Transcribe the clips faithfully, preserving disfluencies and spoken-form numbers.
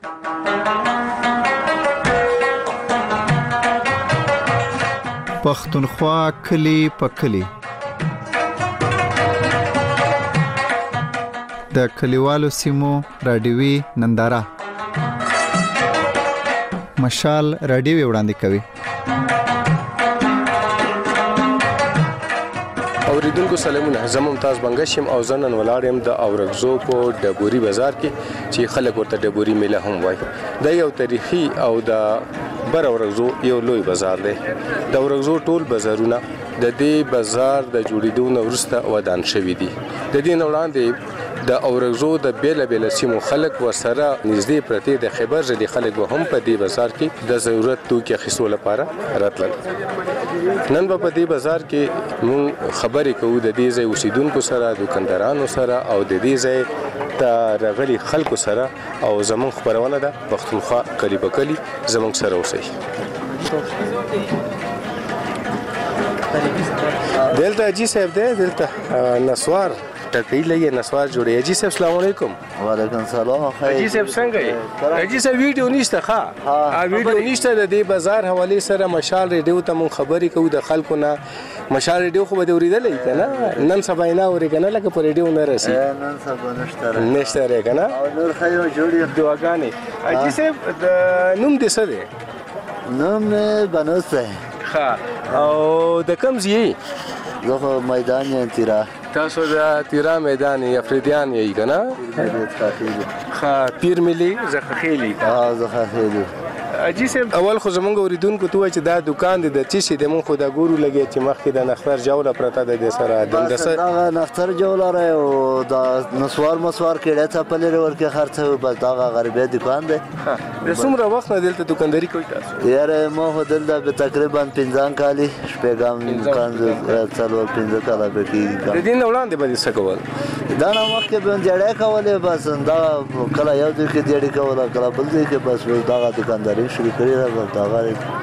پښتونخوا کلی په کلی د کلیوالو سیمو رادیوي ننداره مشال رادیو وړاندې کوي. اوریدونکو سلامونه، زه ممتاز بنګشم او زه نن ولاړ یم د اورګزو په ډبوري بازار کې چې خلک ورته ډبوري میله هم وایي. دا یو تاریخي او د بر اورګزو یو لوی بازار دی. د اورګزو ټول بازارونه د دې بازار د جوړېدو نه وروسته ودان شوي دي. د دې نه وړاندې د اورګزو د بیله بیله سیمو خلک ورسره نږدې پرتې د خیبر ژبې خلک به هم په دې بازار کې د ضرورت توکي اخیستو لپاره راتلل. نن به په دې بازار کې موږ خبرې کوو د دې ځای اوسیدونکو سره، دوکاندارانو سره او د دې ځای ته راغلي خلکو سره، او زموږ خپرونه ده پښتونخوا کلی په کلی. زموږ سره اوسئ. دلته اجي صاحب دی، دلته نسوار ټکۍ لګي، نسوار جوړي. اجي صاحب السلام علیکم. وعلیکم السلام. اجي صاحب څنګه یې؟ اجي صاحب ویډیو نشته ښه؟ ها ویډیو نشته. د دې بازار حواله سره مشال ریډیو ته مون خبرې کوو د خلکو نه. مشال ریډیو خو به اوریدلې کنه، نن سبا نه اوري کنه، لکه په ریډیو نه راسي. نن سبا نشته نشته ری کنه. او نور خیر جوړي دعاګانې. اجي صاحب د نوم دې څه دی؟ نوم بنوس دی. ښه، او د کوم ځای؟ زه خو میدان یم تیرا. تاسو د تیرا میدان یې افریدیان یې کنه؟ ښه، پیر ملي زخخیلی. ها زخخیلی. اجي صاحب اول خو زمونږ اوریدونکو ته وایي چې دا دکان دی د څه شي دی؟ مونږ خو دا ګورو لګیا چې مخکې د نختر جوله پرته ده د سره دغه نختر جوله رای او دا نسوار مسوار کېړه څپلې ورکه خرڅه بس دغه غریبه دکان دی. د څومره وخت نه دلته دکانداري کوي تاسو؟ یاره ما خو دلته به تقریبا پنځه کالي شپږم کال څلور پنځه کاله به کېږي. د دې نه وړاندې به دې څه کول؟ دا نه مخکې به جړې کولې، بس دا کله یو ځای کې جړې کوله، کله بل ځای کې، بس دغه دکانداري شروع کړې ده. بس دغه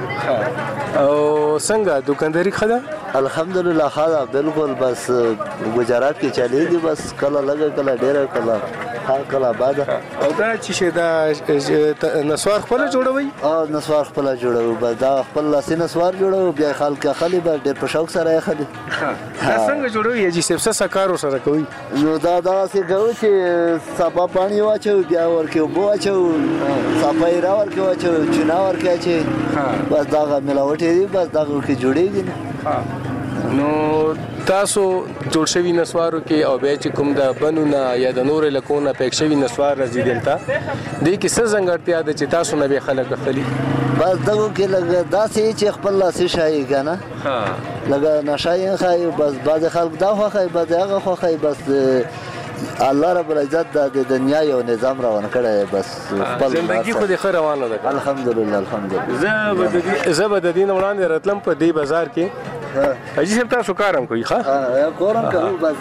او څنګه دکانداري ښه ده؟ الحمدلله ښه ده بالکل. بس ګجرات کې چلېږي، بس کله لږه کله ډېره، کله ښه کله باده. او دا چې شي دا نسوار خپله جوړوئ؟ او نسوار خپله جوړوو، بس دا خپل لاسي نسوار جوړوو، بیا خلک اخلي، بس ډېر په شوق سره یې اخلي. دا څنګه جوړوئ اجي صاحب؟ څه څه کار ورسره کوئ؟ نو دا دغسې کوو چې صفا پاڼې واچوو، بیا ورکې اوبه واچوو، صفا ایره ورکې واچوو، چونه ورکې اچوي، بس دغه ملاوټې دي، بس دغه کې جوړېږي. نو تاسو جوړ شوي نسوارو کې او بیا چې کوم د بنو نه یا د نورو علاقو نه پیک شوي نسوار راځي دلته، دې کې څه ځانګړتیا ده چې تاسو نه بیا خلک اخلي؟ بس دغو کې لږ داسې چې خپل لاسي ښایي که نه، لږه نشه یې ښایي، بس بعضې خلک دا خوښوي، بعضې هغه خوښوي. بس الله رب العزت د دنیا یو نظام روان کړی دی. بس خپل زندګي خو دې ښه روانه ده؟ الحمدلله الحمدلله. زه به د دې نه وړاندې راتلم په دې بازار کې. اجي صاحب تاسو کار هم کوئ؟ ښه کار هم کوو، بس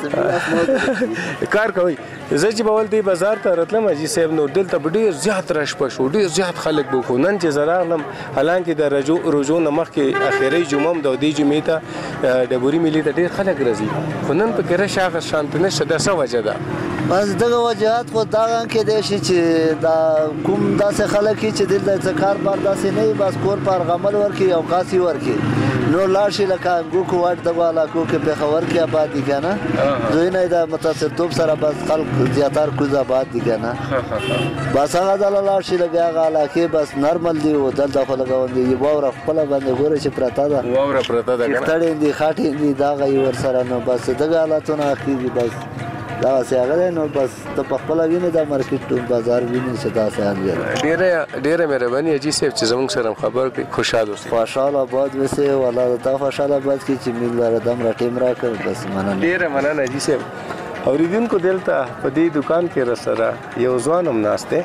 کار کوئ. زه چې به ول دې بازار ته راتلم اجي صاحب، نو دلته به ډېر زیات رش به شو، ډېر زیات خلک به خو. نن چې زه راغلم حالانکې د روژو نه مخکې اخري جمعه هم ده، دې جمعې ته ډبوري میلې ته ډېر خلک راځي، خو نن پکې رش هغه شانته نشته. دا څه وجه ده؟ بس دغه وجهات خو دغه کېدای شي چې دا کوم داسې خلک چې دلته څه کار بار داسې نه وي، بس کور په ارغمل ورکړي او کاسي ورکړي، نور لاړ شي لکه انګوکو واټ دغو علاقو کې پېښور کې آباد دي که نه، دوی نه د متاثرتوب سره بس خلک زیاتر کوز آباد دي که نه، بس هغه ځله لاړ شي لکه هغه علاقې بس نرمل دي. او دلته خو لکه غوندې واوره خپله باندې ګوره چې پرته ده، واوره پرته ده، کښتړې دي خاټې دي، دغه یې ورسره. نو بس دغه حالتونه کېږي، بس دغسې هغه دی. نو بس ته پخپله وینې دا مارکېټ بازار وینې چې داسې حال دی. ډېره ډېره مهرباني اجي صاحب چې زموږ سره خبر کړئ. خوشحال اوسئ. خوشحال آباد اوسئ. والله تا خوشحال آباد کړي چې موږ لره دومره ټیم راکړ. بس مننه، ډېره مننه اجي صاحب. اوریدونکو دلته په دې دکان کې راسره یو ځوان هم ناست دی.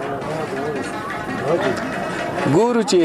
ګورو چې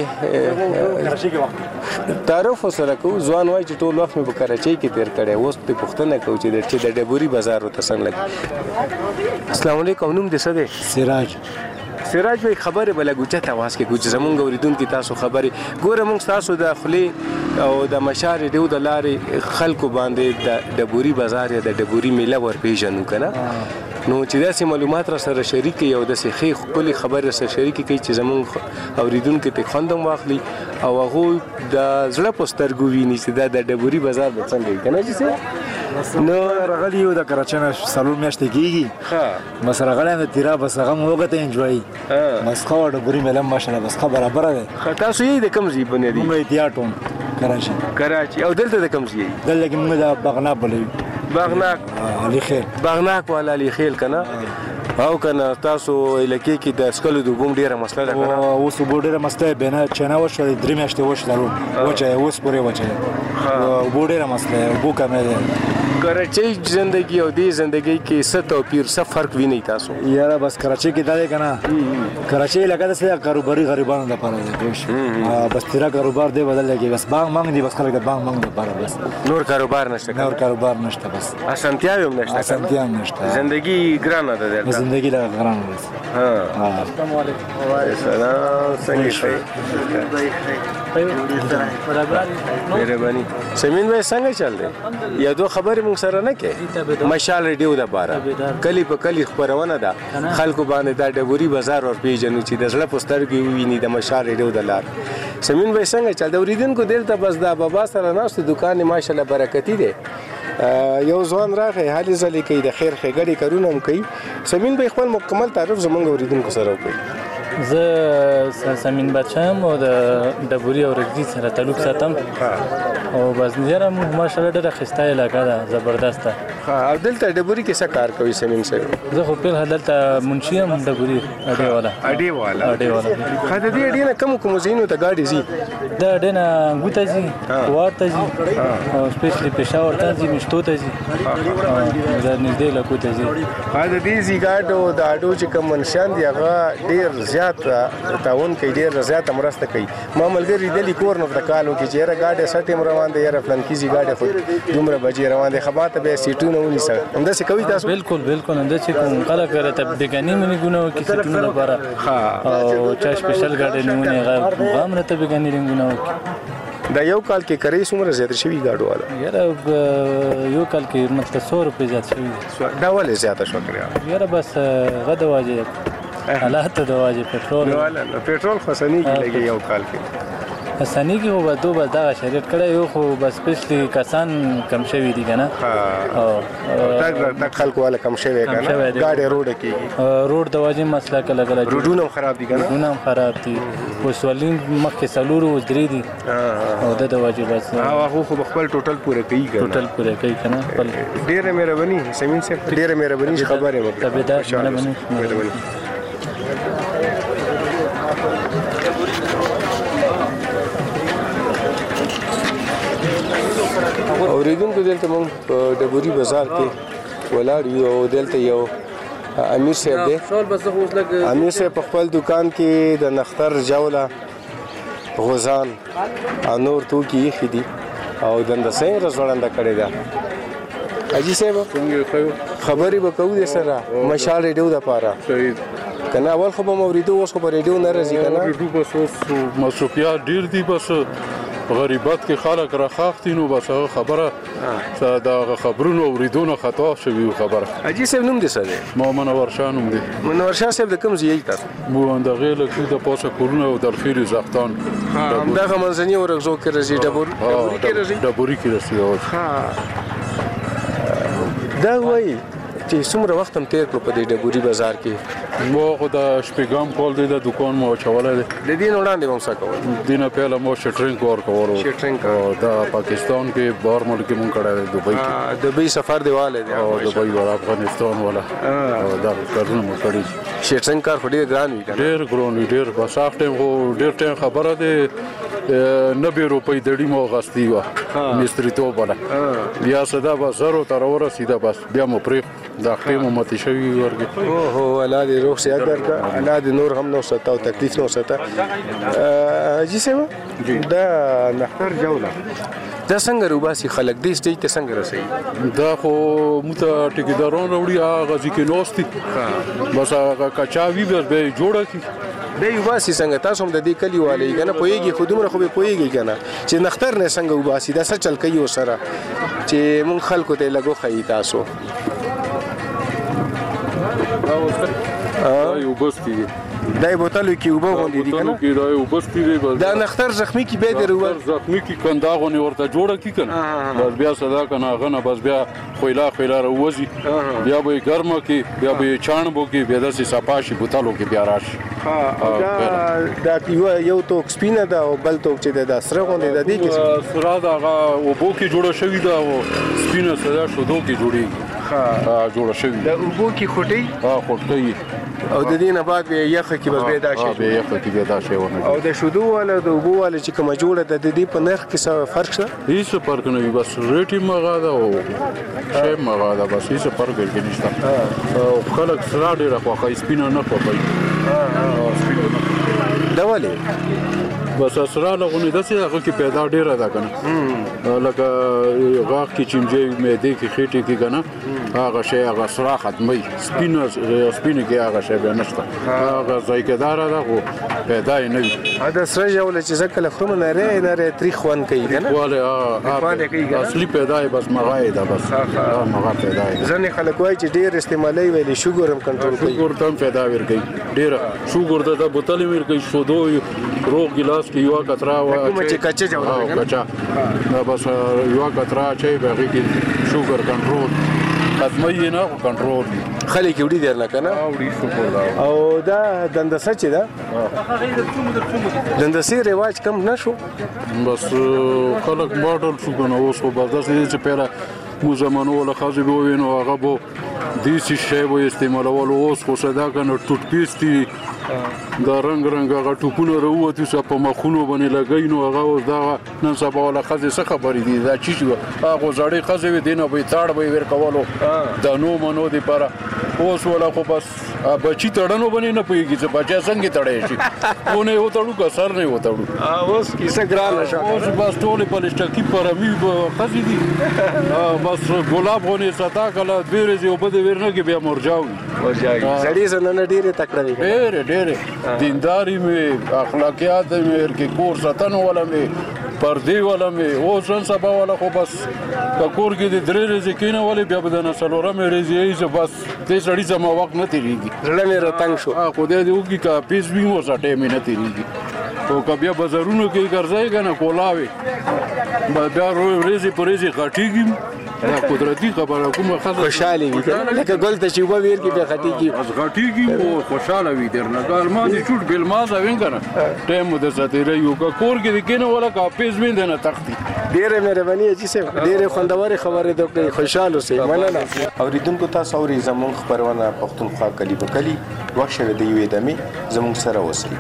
تعارف ورسره کوو. ځوان وایي چې ټول وخت مې په کراچۍ کې تېر کړی. اوس پرې پوښتنه کوو چې د ډبوري بازار ورته څنګه لګي. السلام علیکم، نوم دې څه دی؟ سراج. سراج بھائی خبره بل اوچت आवाज کې کوم زمونږ اوریدونکو تاسو خبره ګوره موږ تاسو د خلی او د مشار دیو د لارې خلکو باندې د ډبوري بازار یا د ډبوري میله ور پیژنو کنه نو چې داسې معلومات را سره شریک کړي او داسې ښې ښکلې خبرې سره شریکې کړي چې زموږ اورېدونکو ترې خوند هم واخلي او هغوی د زړه په سترګو ویني چې دا د ډبوري بازار به څنګه وي که نه جي صاحب نو راغلی یو د کراچۍ نه څلور میاشتې کېږي بس راغلی یم د تیرا بس هغه مو وکته انجوایي بس ښه وه ډبوري میله هم ماشاءالله بس ښه برابره دی تاسو یې د کوم ځای بنیادي موږ اتیا ټون کراچۍ کراچي او دلته د کوم ځای دلته کې موږ د بغناک بلوي باغناک علي خیل باغناک والا علي خیل که نه او کنه تاسو علاقې کې د څښلو د اوبو هم ډېره مسله ده که نه اوس اوبو ډېره مسله ده بینه چینه وشوه درې میاشتې وشوه ضرور وچه یې اوس پورې وچه یې اوبو ډېره مسله ده اوبو کمې ده کراچۍ زندگی او دې زندگی کې څه توپیر څه فرق وینئ تاسو یاره بس کراچۍ کې دا دی که نه کراچۍ علاقه داسې ده کاروباري غریبانو لپاره دی پوه شو بس تیرا کاروبار دی بدل دی بس بانک مانګ دی بس خلک د بانک مانګ لپاره بس نور کاروبار نشته نور کاروبار نشته بس اسانتیاوې هم نشته اسانتیا هم نشته زندگی ګرانه ده دلته زندگی لږ ګرانه ده ها السلام علیکم سلام څنګه شئ مهرباني سمین بھائی څنګه چل دی یا دو خبرې موږ سره نه کوي مشال ریډیو دپاره کلي په کلي خپرونه ده خلکو باندې دا ډبوري بازار ورپېژنو چې د زړه په سترګې وویني د مشال ریډیو د لار سمین بھائی څنګه چل د اورېدونکو دلته بس دا بابا سره ناست دکان یې ماشاءالله برکتي دی یو ځوان راغی هلې ځلې کوي د خیر ښېګړې کارونه هم کوي سمین بھائی خپل مکمل تعارف زموږ اورېدونکو سره وکړئ زه سمین بچه یم او د ډبوري او رګزي سره تعلق ساتم او بس ډېره ماشاءالله ډېره ښایسته علاقه ده زبردسته او دلته ډبوري کې څه کار کوي سمین صاحب زه خو فلحال دلته منشي یم ډبوري اډې والا اډې والا اډې والا ښه د دې اډې نه کومو کومو ځایونو ته ګاډي ځي د اډې نه انګو ته ځي کوار ته ځي او سپیشلي پېښور ته ځي مشتو ته ځي د نږدې علاقو ته ځي د دې ځي ګاډو د اډو چې کوم منشیان دي هغه ډېر زیات تعاون کوي ډېر زیاته مرسته کوي ما ملګري لیدلي کور نه ورته کال وکړي چې یاره ګاډی څه ټیم روان دی یاره فلانکي ځي ګاډی خو دومره بجې روان دی خبا ته بیا سیټونه ونیسه همداسې کوي تاسو بالکل بالکل همداسې کوم خلک راته بېګاني منګونه وکړي سیټونو لپاره او چا سپیشل ګاډی نیونې هغه هم راته بېګاني رنګونه وکړي دا یو کال کې کرۍ څومره زیاته شوي ګاډو والا یاره یو کال کې مطلب څو روپۍ زیات شوي دا ولې زیاته شوه کریا یاره بس هغه د واجې حالات د واجې پټرول پټرول خو سنیږي لګي یو کال کې سنیږي خو به دو به دغه شریټ کړی یو خو بس سپیشلي کسان کم شوي دي که نه تګ خلکو والا کم شوی که نه ګاډی روډه کېږي روډ د واجې مسله کله کله روډونه هم خراب دي که نه روډونه هم خراب دي اوس ولي مخکې څلور اوس درې دي او د د واجې بس هغه خو به خپل ټوټل پوره کوي که نه ټوټل پوره کوي که نه خپل ډېره مهرباني سمین صاحب ډېره مهرباني چې خبرې وکړې تابعدار مهرباني اوریدونکو دلته موږ په ډبوري بازار کې ولاړ یو او دلته یو امیر صاحب دی امیر صاحب په خپل دکان کې د نختر جوله غوزان او نور توکي ایښي دي او دنده څنګه ځوړنده کړې ده حاجي صاحب خبرې به کوو دې سره مشال ریډیو دپاره که نه اول خو به م اورېدو اوس خو به ریډیو نه راځي که نه ریډیو بس اوس مصروفیات ډېر دي بس غریبت کې خلک راخاختي نو بس هغه خبره د هغه خبرونو اورېدو نه خطا شوي خبره حاجي صاحب نوم دې څه دی ما منور شاه نوم دی منور شاه صاحب د کوم ځای تاسو مو د هغې لکې د پاسه کورونه او د الخیري زختان همدغه منځني ورغزو کې راځي ډبوري کې راځي ډبوري کې راځي دا وایي چې څومره وخت هم تېر کړو په دې ډبوري بازار کې ما خو د شپږم کال دی د دکان مو اچولی دی د دې نه وړاندې به هم څه کول دې نه پهله مو شټرینګ ورکولو شټرینګ د پاکستان کې بهر ملک کې مونږ کړی دی دوبۍ کې دوبۍ سفر دی والی دی او دوبۍ والا افغانستان والا دا کارونه مو کړي شټرینګ کار خو ډېر ګران وي ډېر ګران وي ډېر بس هغه ټایم خو ډېر ټایم خبره دی نبې روپۍ دړي مو اخیستې وه مستریتوب والا بیا سدا به زرو ته راورسېده بس بیا مو پرېښود دا ټیم مو ماتې شوي ورګې اوهو الله دې روغ صحت درکړه الله دې نور هم نه وساته او تکلیف نه وساته حاجي صاحب دا نختر جوله دا څنګه روباسي خلک دې سټیج ته څنګه رسوي دا خو موږ ته ټیکېداران راوړي هغه ځای کې ناست دي بس هغه کچا وي بس بیا یې جوړه کړي دی وباسي څنګه تاسو هم د دې کلي والی که نه پوهېږي خو دومره خو به پوهېږي که نه چې نختر نه څنګه وباسي دا څه چل کوي ورسره چې مونږ خلکو ته یې لږ وښیي تاسو دا اوس یو بستی دای بوتلو کې اوبه غونډې دي کنه کې دا یو بستی دی دا نختر زخمی کې به درو زخمی کې کنداغونه ورته جوړه کی کنه بس بیا صدا کنه غنه بس بیا خویلا خویلا روزي بیا به ګرمه کې بیا به چانبو کې بیا د صفاشي بوتلو کې بیا راشي دا دا یو توک سپینه دا او بل توک چې دا سره غونډې د دې کې سره دا او بو کې جوړه شوی دا او سپینه صدا شو دوه کې جوړي ها جوړه شوی دا اوبو کې خټي ها خټي او د دې نه بعد یخه کې بس به دا شي به یخه کې دا شي ونه او د شودو ولا د اوبو ولا چې کوم جوړه د دې په نرخ کې څه فرق شته هیڅ فرق نه وي بس ریټي مغاده او شی مغاده بس هیڅ فرق نشته او خلک سره ډیر خوښي سپینه نه خوښي ها ها سپینه دا ولې بس اسرا لغونه د څه هغه کې پیدا ډیره ده کنه لکه غاښ کې چمجي معده کې خېټه کې کنه هغه شی هغه اسرا ختمي سپینه سپینه کې هغه شی به نشته هغه ځایګدار ده خو پیدا نه وي دا سره جوړه چې ځکه خرم نه لري نه لري تاریخ وان کوي کنه واله اصلي پیدا بس مغای ده بس مغا پیدا ځنه خلک وایي چې ډیر استعمالي ویلي شوګر هم کنټرول کوي شوګر تم پیدا ور کوي ډیر شوګر د بوتل ور کوي شودو روغ ګلاس کې یو کترا وا کوم چې کچه جوړه کچا دا بس یو کترا چې به کې شوګر کنټرول ختمي نه کنټرول خلک وړي درنه کنه او دا دندسه چې دا دندسي رواج کم نشو بس خلک ماډل شو کنه اوس په بازار چې پیرا مو زمانو ولا خاصه به وینو هغه بو دیسی شی وو استعمالول اوس خو صدا کنه ټوټ پیستی دا رنگ رنگ هغه ټوپونه وروته چې په مخونو باندې لګای نو هغه اوس دا نن سبا ولا خزه څه خبرې دي دا چی شو هغه زړې خزه وي دینه به تاړ به ور کولو دا نو منو دی پر اوس ولا خو بس بچی تړنو باندې نه پويږي چې بچا څنګه تړې شي ونه یو تړو کا سر نه وتړو اوس کیسه ګران شو اوس بس ټول په لشتکی پر می خزه دي بس ګلاب غونې ستا کله ډېر یو بده ورنه کې بیا مرجاوي مرجاوي زړې زنه ډېر تکړه دي ډېر ډېر دینداری می اخلاقیات می کې کور ساتنه ولا می پردی ولا می او څن سبا ولا خو بس کور کې د درې ورځې کینه ولې بیا بدن سلوره مې ورځې چې بس دې سړی زما وخت نه تیریږي زړه مې راتنګ شو خو دې دې وګي کا پیس وی مو سټه مې نه تیریږي او کبه بازارونو کې ګرځي کنه کولاوي بیا ورځې پرېږي غټيږي دا قدرتي خبره کومه خاصه خوشاله وي لکه ګل ته چې و ویر کې به خټيږي از غټيږي او خوشاله وي درنه ګال ما دي چوټ بل ما زوین کنه ټیم د ساتره یو کا کور کې کینه ولا کا پیس وین نه تختی ډېر مهرباني چې سه ډېر خوندور خبره د خوشاله سي مننه اوریدونکو تاسو اوري زمون خبرونه پښتونخوا کلی په کلی وښه د یوې دمه زمون سره وسی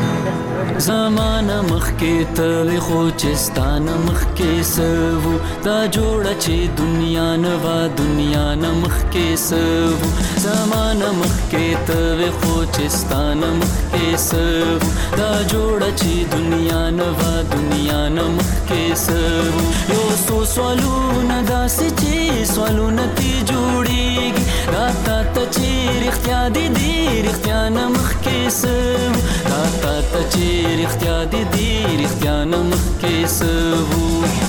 زمانه مخکې ته خو چستانه مخکې سوو دا جوړه چې دنیا نه وا دنیا نه مخکې سوو زمانه مخکې ته خو چستانه مخکې سوو دا جوړه چې دنیا نه وا دنیا نه مخکې سوو یو څو سوالونه داسې چې سوالونه تی جوړیږي دا تا ته چې رښتیا دي دي رښتیا نه مخکې سوو دا تا ته چې رښتیا دي دي رښتیا نه مخکې سوو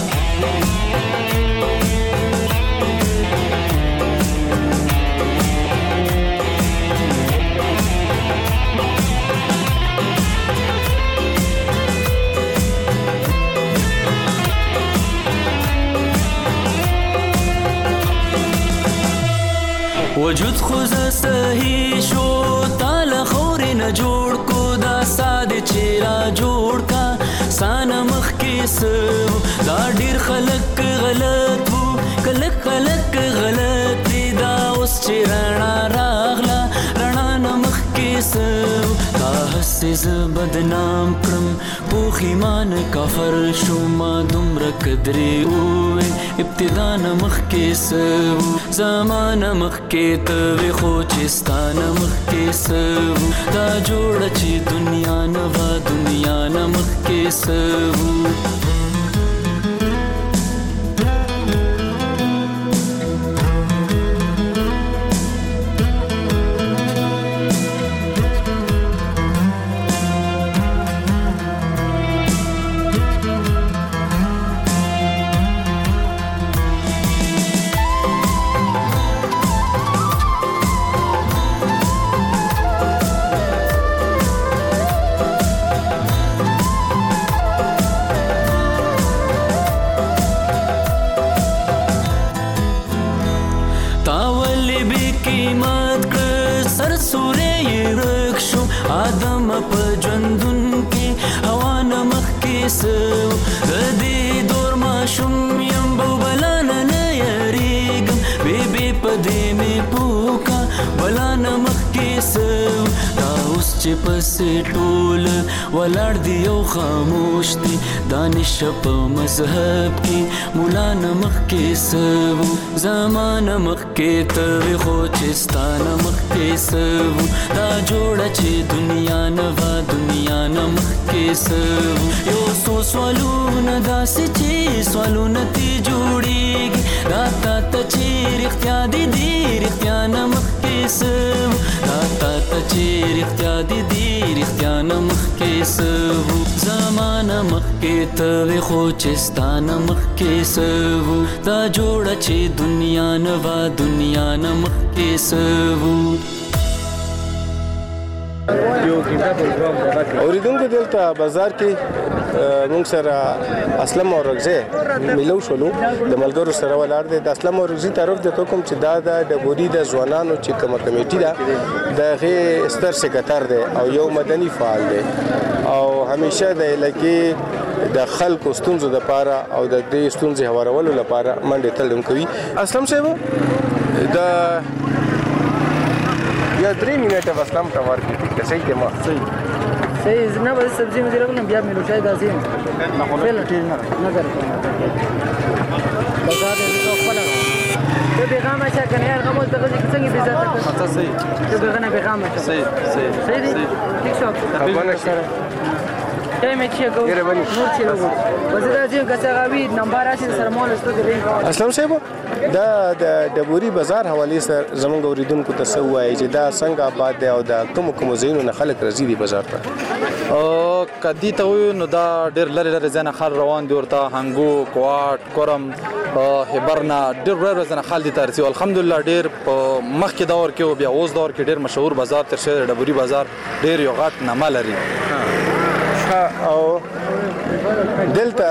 وجود خو صحیح شو تاله خورې نه جوړ کو دا ساده چې را جوړ کا سانه مخکې سو دا ډېر خلک غلط وو کله خلک غلط دي دا اوس چې رڼا راغله رڼا نه مخکې سو دا هسې زه بدنام کړم پوخیمان کافر شوما دومره قدرې ووې ابتدا نه مخکې سو زمانه مخکې ته خو چې ستا نه مخکې سوو دا جوړه چې دنیا نه وا دنیا نه مخکې سوو غم په ژوندون کې هوا نه مخکې سو د دې دور ماشوم یم بلا نه نه یریږم بې بې په دې مې پوکه بلا نه مخکې سو دا اوس چې پسې ټول ولاړ دي او خاموش دي دانش په مذهب کې مولا نه مخکې سو زمانه مخکې ته وي خو چې ستا نه مخکې سو دا جوړه چې دنیا نه وه دنیا نه مخکې سو یو څو سوالونه داسې چې سوالونه ترې جوړېږي دا تا ته چې رښتیا دي دي رښتیا نه مخکې سو دا تا ته چې رښتیا دي دي رښتیا نه مخکې سو زمانه مخکې ته وي خو چې ستا نه مخکې سو دا جوړه چې دنیا نه وه دنیا نه مخکې سو اوریدونکو دلته بازار کې موږ سره اسلم او رغزه ملو شولو د ملګرو سره ولاړ دي د اسلم او رغزي طرف د کوم چې دا د ډبوري د ځوانانو چې کومه کمیټي ده دغه ستر سکرټر دی او یو مدني فعال دی او همیشه د علاقې د خلکو ستونزو لپاره او د دې ستونزې هوارولو لپاره منډه تلم کوي اسلم صاحب د یا درې منټه اسلام ته ورکړي چې صحیح دی ما صحیح صحیح نه به سبزی مې راغلم بیا مې روشای داسې نه خو بل ټیر نه نه درته بازار دې څو خپل ته پیغام اچا کنه یار غمو دغه څنګه دې ځات ته صحیح ته دغه پیغام اچا صحیح صحیح صحیح دی ٹھیک شو خبرونه سره ټایم چې ګو نور چې ورو وزدا چې کڅاوی نمبر راشي سره مول ستو دې اسلام صاحب دا د ډبوري بازار حواله سره زمونږ اوریدونکو ته څه وایي چې دا څنګه آباد دی او دا کوم کوم ځایونو نه خلک راځي دی بازار ته او کدی ته وي نو دا ډېر لري لري ځنه خل روان دي ورته هنګو کوات کورم هبرنا ډېر لري ځنه خل دي ترسي الحمدلله ډېر مخکې دور کې او بیا اوس دور کې ډېر مشهور بازار تر شه ډبوري بازار ډېر یو غټ نامه لري او دلته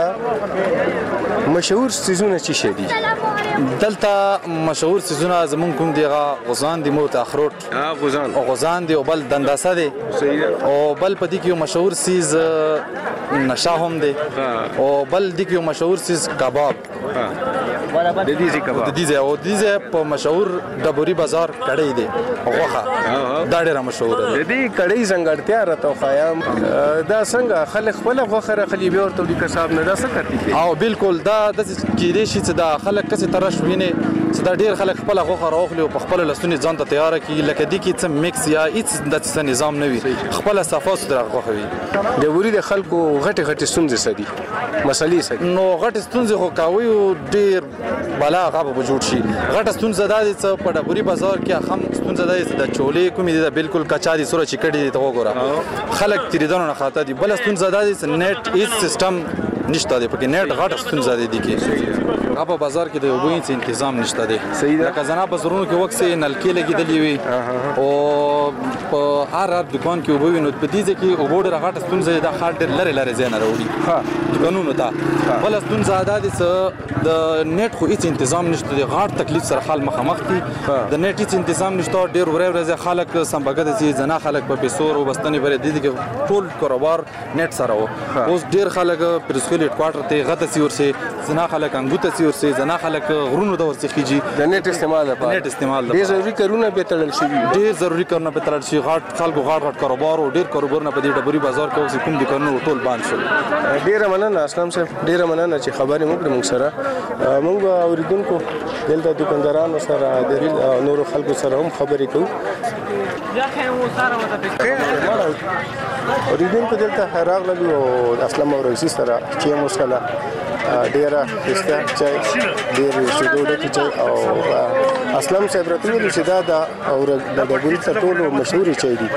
مشهور سيزونه چی شه دي دلته مشهور سيزونه زمون کوم دیغه غزان دي مو ته اخروت ها غزان او غزان دي او بل دنداسه دي صحیح او بل پدې کې مشهور سیز نشه هم دي او بل دي کې مشهور سیز کباب ها د دې ځای کباب د دې ځای او د دې ځای په مشهور ډبوري بازار کړي دي غوخه دا ډېر مشهور ده د دې کړي څنګهړتیا راته خیام دا څنګه خلک خپل غوخه راخلي به ورته د کسب نه دا څه کوي او بالکل دا د کې شي چې دا خلک کسي ترش ویني چې دا ډېر خلک خپل غوخه راوخلي او په خپل لسونی ځان ته تیار کړي لکه دې کې څه میکس یا هیڅ د څه نظام نه وي خپل صفات در غوخه وي د وری د خلکو غټي غټي ستونزې سدي مسلې سدي نو غټي ستونزې خو کاوي او ډېر بلا غاب به جوړ شي غټه ستونزه ده چې په ډبوري بازار کې هم ستونزه ده چې د چولې کومې ده بالکل کچا دي سره چکړې ته وګوره خلک تریدانو نه خاطر دي بل ستونزه ده چې نت هیڅ سیستم نشته دی پکې نت غټه ستونزه دي کې په بازار کې د یو بوین تنظیم نشته دی لکه زنا بازارونو کې وخت نلکې لګېدلې وي او په هر هر دکان کې وبوي نو په دې کې وګوره غټه ستونزه ده خاطر ډېر لری لری زنه راوړي ها دکانونو ته بل ستونزه ده چې د نت خو هیڅ تنظیم نشته دی غټ تکلیف سره خال مخامخ دي د نت هیڅ تنظیم نشته ډېر ورې ورې خلک سمبګه دي زنا خلک په پیسو او بستنی بر دي کې ټول کاروبار نت سره وو اوس ډېر خلک پرسکول کوارټر ته غته سی ورسي زنا خلک انګوته سی ورسي زنا خلک غرونو د ورسي کیږي د نت استعمال لپاره نت استعمال ډېر ضروري کارونه به تړل شي ډېر ضروري کارونه به تړل شي غټ خلکو غټ غټ کاروبار او ډېر کاروبارونه په دې ډبوري بازار کې اوس کوم دکانونو ټول بند شول ډېر مننه اسلام صاحب ډېر مننه چې خبرې موږ موږ سره موږ اوریدونکو دلته دکاندارانو سره د نورو خلکو سره هم خبرې کوو اوریدونکو دلته راغلي او اسلام او رئیس سره چې مسله ډیره خسته چای ډیر شیدو ډکی چای او اسلام صاحب راته ویل چې دا د او د ډبوري ټولو مشهور چای دي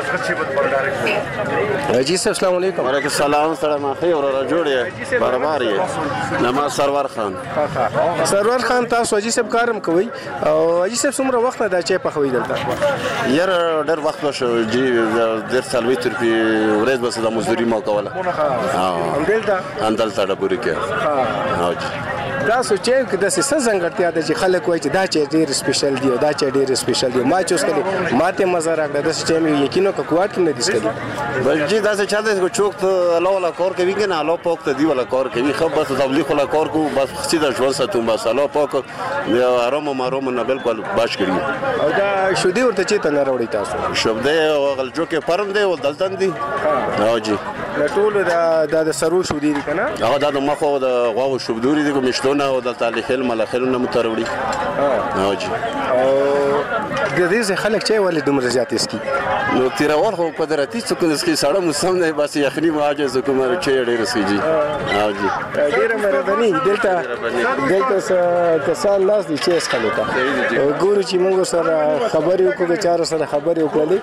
جی صاحب السلام علیکم وعلیکم السلام سلام اخی اور جوړه برابر یې نما سرور خان سرور خان تاسو جی صاحب کارم کوي او جی صاحب څومره وخت دا چای په خوي دلته یار ډېر وخت شو جی ډېر سالوي تر په ورځ بس د مزدوري مو کوله ها دلته اندلته ډبوري کې ها تاسو چې کې د څه ځانګړتیا ده چې خلک وایي چې دا چې ډېر سپیشل دی او دا چې ډېر سپیشل دی ما چې اوس کله ماته مزه راکړه د څه چې مې یقینو کوټ کې نه دي سکلي بل جی دا څه چاته کو چوک ته الله ولا کار کوي کنه الله پاک ته دی ولا کار کوي خو بس تبلیغ ولا کار کو بس سیده ژوند ساتو بس الله پاک آرام ماروم نه بالکل باش کړی او دا شودي ورته چې ته نه راوړی تاسو شوبده او غلجو کې پرم دی او دلتن دی ها جی ټول دا د سرو شودي دي کنه هغه دا د مخو د غواو شوبدوري دي مشلونه او د تاریخ ملخلونه متروړي ها جی او د دې خلک چې ولې دومره زیات اسکی نو تیرول خو قدرتي څه کوم اسکی ساړه موسم نه بس یخني واجه کومه چې ډېر سيجي ها جی ډېر مهرباني دلته دلته کسان لاس دي چې اس خلک ګورو چې موږ سره خبرې وکړو د چارو سره خبرې وکړلې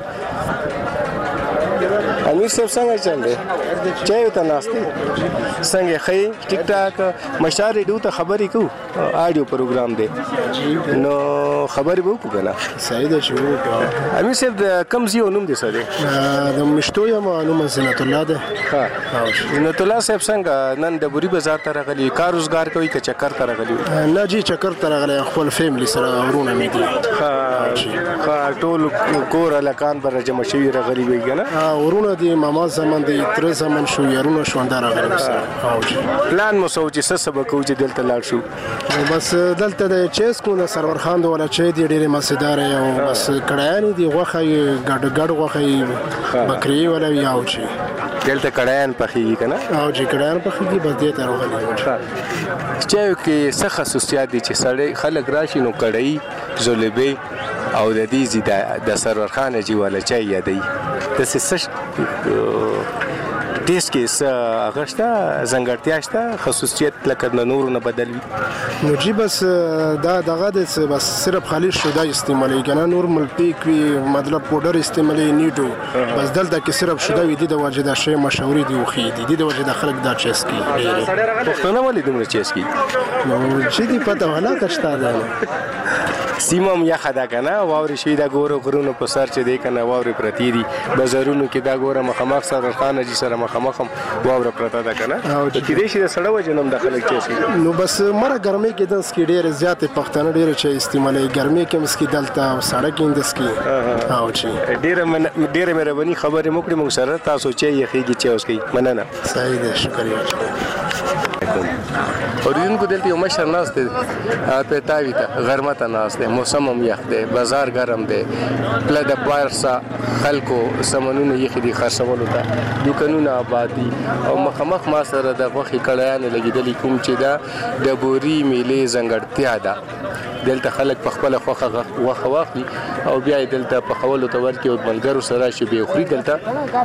امیر صاحب څنګه چل دی چای ته ناستي څنګه خې ټیک ټاک مشار ریډیو ته خبرې کوو آډیو پروګرام دی نو خبرې به وکړو کنه صحیح ده چې وکړو امیر صاحب د کوم ځای نوم دی سره د مشتو یم نوم زینت الله ده ها زینت الله صاحب څنګه نن د بوري بازار ته راغلی کار روزګار کوي که چکر ته راغلی نه جی چکر ته راغلی خپل فیملی سره ورونه مې دي ها ها ټول کور الکان بر جمع شوی راغلی وي کنه ورونه دي ماما زمون دي تر زمون شو يرونه شو اندار راغلی سره پلان مو سوچ څه سبق کو چې دلته لاړ شو بس دلته د چیس کو نه سرور خان د ولا چي دي ډېر مزیدار او بس کړهانی دي غوخه ګډ ګډ غوخه بکری ولا یاو چی دلته کړهان پخېږي کنه او چې کړهان پخېږي بس دې ته راغلی چې کې څه خصوصیات دي چې سړی خلک راشي نو کړهي زولبي او د دې زیاده د سرور خان جی ولا چي یادي د څه دیس کې څه غشته زنګړتیا شته خصوصیت لکه د نورو نه بدل وي نو جی بس دا دغه د بس صرف خالي شودا استعمالي کنه نور ملپیک وی مطلب پودر استعمالي نیټو بس دلته کې صرف شودا وی دي د واجده شی مشوري دي خو دي د واجده خلک دا چیس کی پښتون ولې دومره چیس کی نو چې دی پته ولا کښتا ده سیمم یا خدا کنه واوري شي دا ګورو غرونو په سر چې دی کنه واوري پرتی دي بازارونو کې دا ګوره مخامخ سره خان جی سره مخامخم واوره پرتا ده کنه او د کې دې شي د سړو جنم داخله کې نو بس مره ګرمي کې د سکي ډېر زیات پښتانه ډېر چې استعمالي ګرمي کې مسکی دلته سړک کې د سکي او چې ډېر ډېر مهرباني خبرې موکړې موږ سره تاسو چې یخېږي چې اوس کې مننه صحیح ده شکریہ اوریدونکو دلته یو مشر ناست دی په تاوی ته غرمه ته ناست دی موسم هم یخ دی بازار ګرم دی پله د بارسا خلکو سامانونه یخي دي خرڅولو ته دوکانونه آباد دي او مخامخ ما سره د غوښې کړایانې لګېدلي کوم چې دا د بوري میلې ځانګړتیا ده دلته خلک په خپله خوښه غوښه واخلي او بیا یې دلته پخولو ته ورکړي او ملګرو سره راشي بیا خوري دلته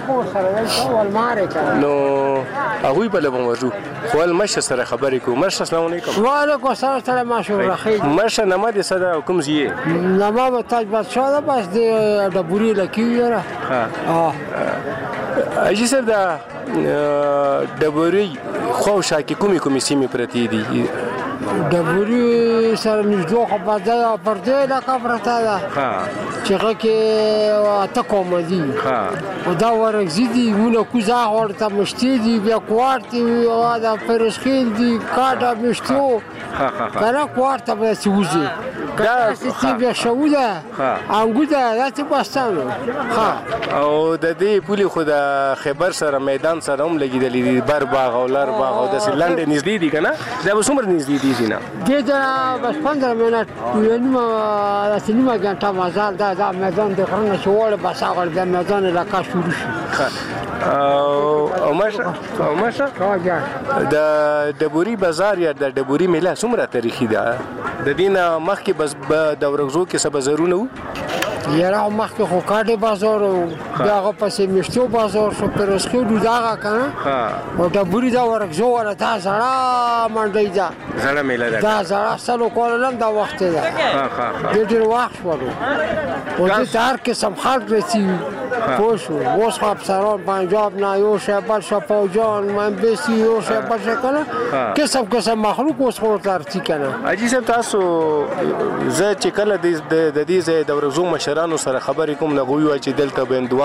نو هغوی بله به ورځو خو هل مشر سره خبرې کوو مشر السلام علیکم وعلیکم السلام سلام ماشور رخید مشر نما دې څه ده کوم ځای یې نما به تاج بادشاه ده بس د ډبوري لکي یاره ها اجي صاحب دا ډبوري خواوشا کې کومې کومې سیمې پرتې دي ډبوري سره نږدې خو په ځای پر دې علاقه پرته ده چې هغه کې اته قومه دي او دا ورکزي دي مونه کوزه ورته مشتي دي بیا کوارت دي او دا پرسخیل دي کاټه مشتو کنه کوارت به سوزي دا چې بیا شوده انګوده دا چې پاستانو او د دې پولي خو د خیبر سره میدان سره هم لګېدلي دي بر باغ او لر باغ او داسې لنډې نږدې دي که نه دا به څومره نږدې دي نه دې ته بس پندره منټ نیمه داسې نیمه ګنټه مزال دا دا میدان د غرونه چې وړه بس هغه د میدان علاقه شروع شي او مشه او مشه د ډبوري بازار یا د ډبوري میله څومره تاریخي ده د دې نه مخکې بس د ورغزو کې څه بازارونه وو یاره مخکې خو کاټې بازار و بیا هغه پسې میشتو بازار شو پرسخیلو د هغه که نه او ډبوري دا ورغزو والا دا زړه منډۍ ده زړه میله ده دا زړه سلو کاله هم دا وخت ده ډېر ډېر وخت شولو او دې ته هر قسم خلک رسي پوه شو اوس خو افسران پنجاب نه یو شی بل شی پوجان منبسي یو شی بل شی که نه قسم قسم مخلوق اوس خو ورته ارسي که نه حاجي صاحب تاسو زه چې کله د دې ځای د ورغزو مشرانو سره خبرې کوم نه هغوی وایي چې دلته به هندوان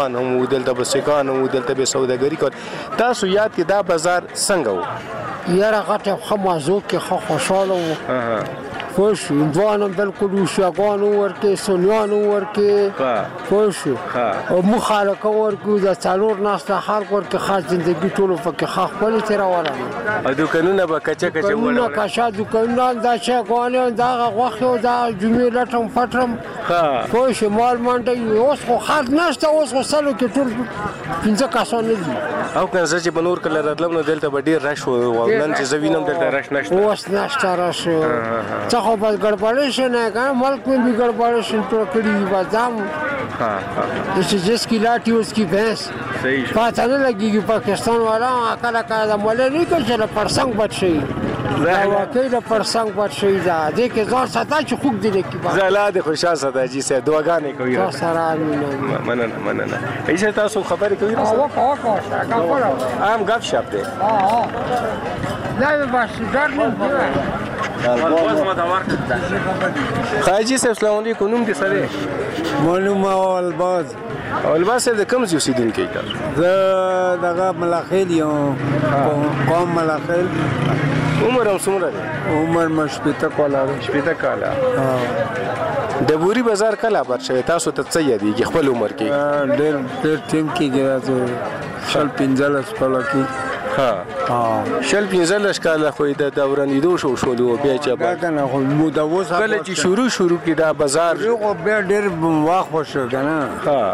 طالبان هم وو دلته به سیکان هم وو دلته به سوداګري کول تاسو یاد کې دا بازار څنګه و یاره غټه ښه موضوع کې ښه خوشحاله وو پوه شو هندوان هم بالکل اوسیاګان ورکې سنیان ورکې پوه شو او موږ خلک ورکو د څلور ناسته خلک ورکې خاص زندګي ټولو پکې ښه ښکلې تېروله او دوکانونه به کچه کچه دوکانونه کچه دوکانونه دا چایګانې دا هغه غوښې او دا جمعې لټم پټم پوه شو مال منډه اوس خو خلک نشته اوس خو سلو کې ټول پنځه کسان نه دي او که زه چې به نور کله راتلم نو دلته به ډېر رش و نن چې زه وینم دلته رش نشته اوس نشته رش څه خو بس ګډوډي شي نه کنه ملک में भी गड़बड़ شي ټول کړي بادام हाँ हाँ जिस की लाठी उसकी भैंस सही पता नहीं लगेगी पाकिस्तान वाला अकल अकल मोले नहीं कर चला परसंग बच गई واقعي د پرسنګ پټ شوی دا دې کې ځان ساته چې خوب دې لیکي زلا د خوشاله ساته چې سه دعاګانې کوي تاسو سره امين مننه مننه ایسه تاسو خبرې کوي او او او ام غف شپ دی ها ها دا به باش ډار نه خاجي صاحب السلام علیکم نوم دې سره معلومه اولباز اولباز د کوم ځای اوسیدونکی تاسو زه دغه ملاخیل یم قوم ملاخیل عمر هم څومره دی عمر مې شپېته کاله دی شپېته کاله د بوري بازار کله آباد شوی تاسو ته څه یادېږي خپل عمر کې ډېر ډېر ټیم کېږي شل پنځلس کاله کې شل پنځلس کاله خو د دورانېدو شو شولو بیا چې دا که نه خو موده اوس کله چې شروع شروع کې دا بازار بیا ډېر وخت وشو که نه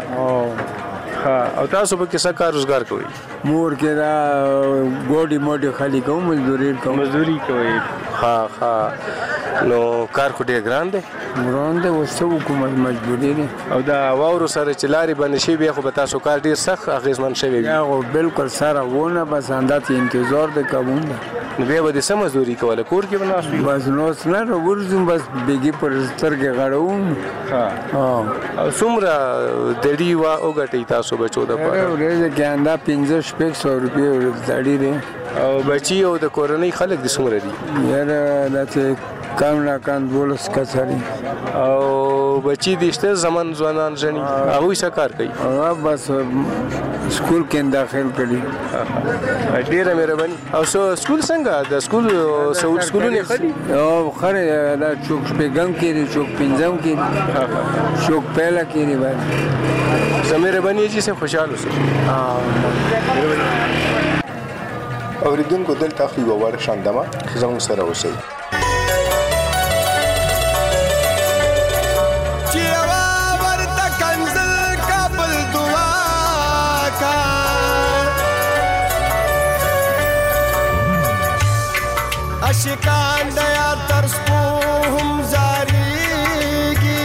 او تاسو په کې څه کار روزګار کوئ مور کې دا ګوډي موډي خالي کوم مزدوري کوم مزدوري کوي ها ها نو کار خو ډېر ګران دی ګران دی اوس څه حکومت مجبوري دی او دا واورو سره چې لارې بندې شوي بیا خو به تاسو کار ډېر سخت اغېزمن شوی وي یا خو بلکل سره ونه بس همداسې انتظار دی کوم دی نو بیا به دې څه مزدوري کوله کور کې به ناست وي بس نو اوس نه راورځم بس بېګي پر سترګې غړوم او څومره دړي وا وګټئ تاسو بچو دپاره ورځې کې همدا پنځه شپږ سوه روپۍ دړي دی او بچي او د کورنۍ خلک دې څومره دي یاره داسې کم نه کم دولس کسه دي او بچي دې شته زمن ځوانان ژڼي هغوی څه کار کوي هغه بس سکول کې داخل کړي ډېره مهرباني او سکول څنګه د سکول سکولونه ښه دي او ښه دی دا چوک شپږم کې دي چوک پنځم کې دي چوک پهله کې دي باید زه مهرباني چې صاحب خوشحال اوسئ اورېدونکو دلته خو یوه وړ شاندمه زموږ سره اوسئ عاشقان د یار تر سپو هم زاریږي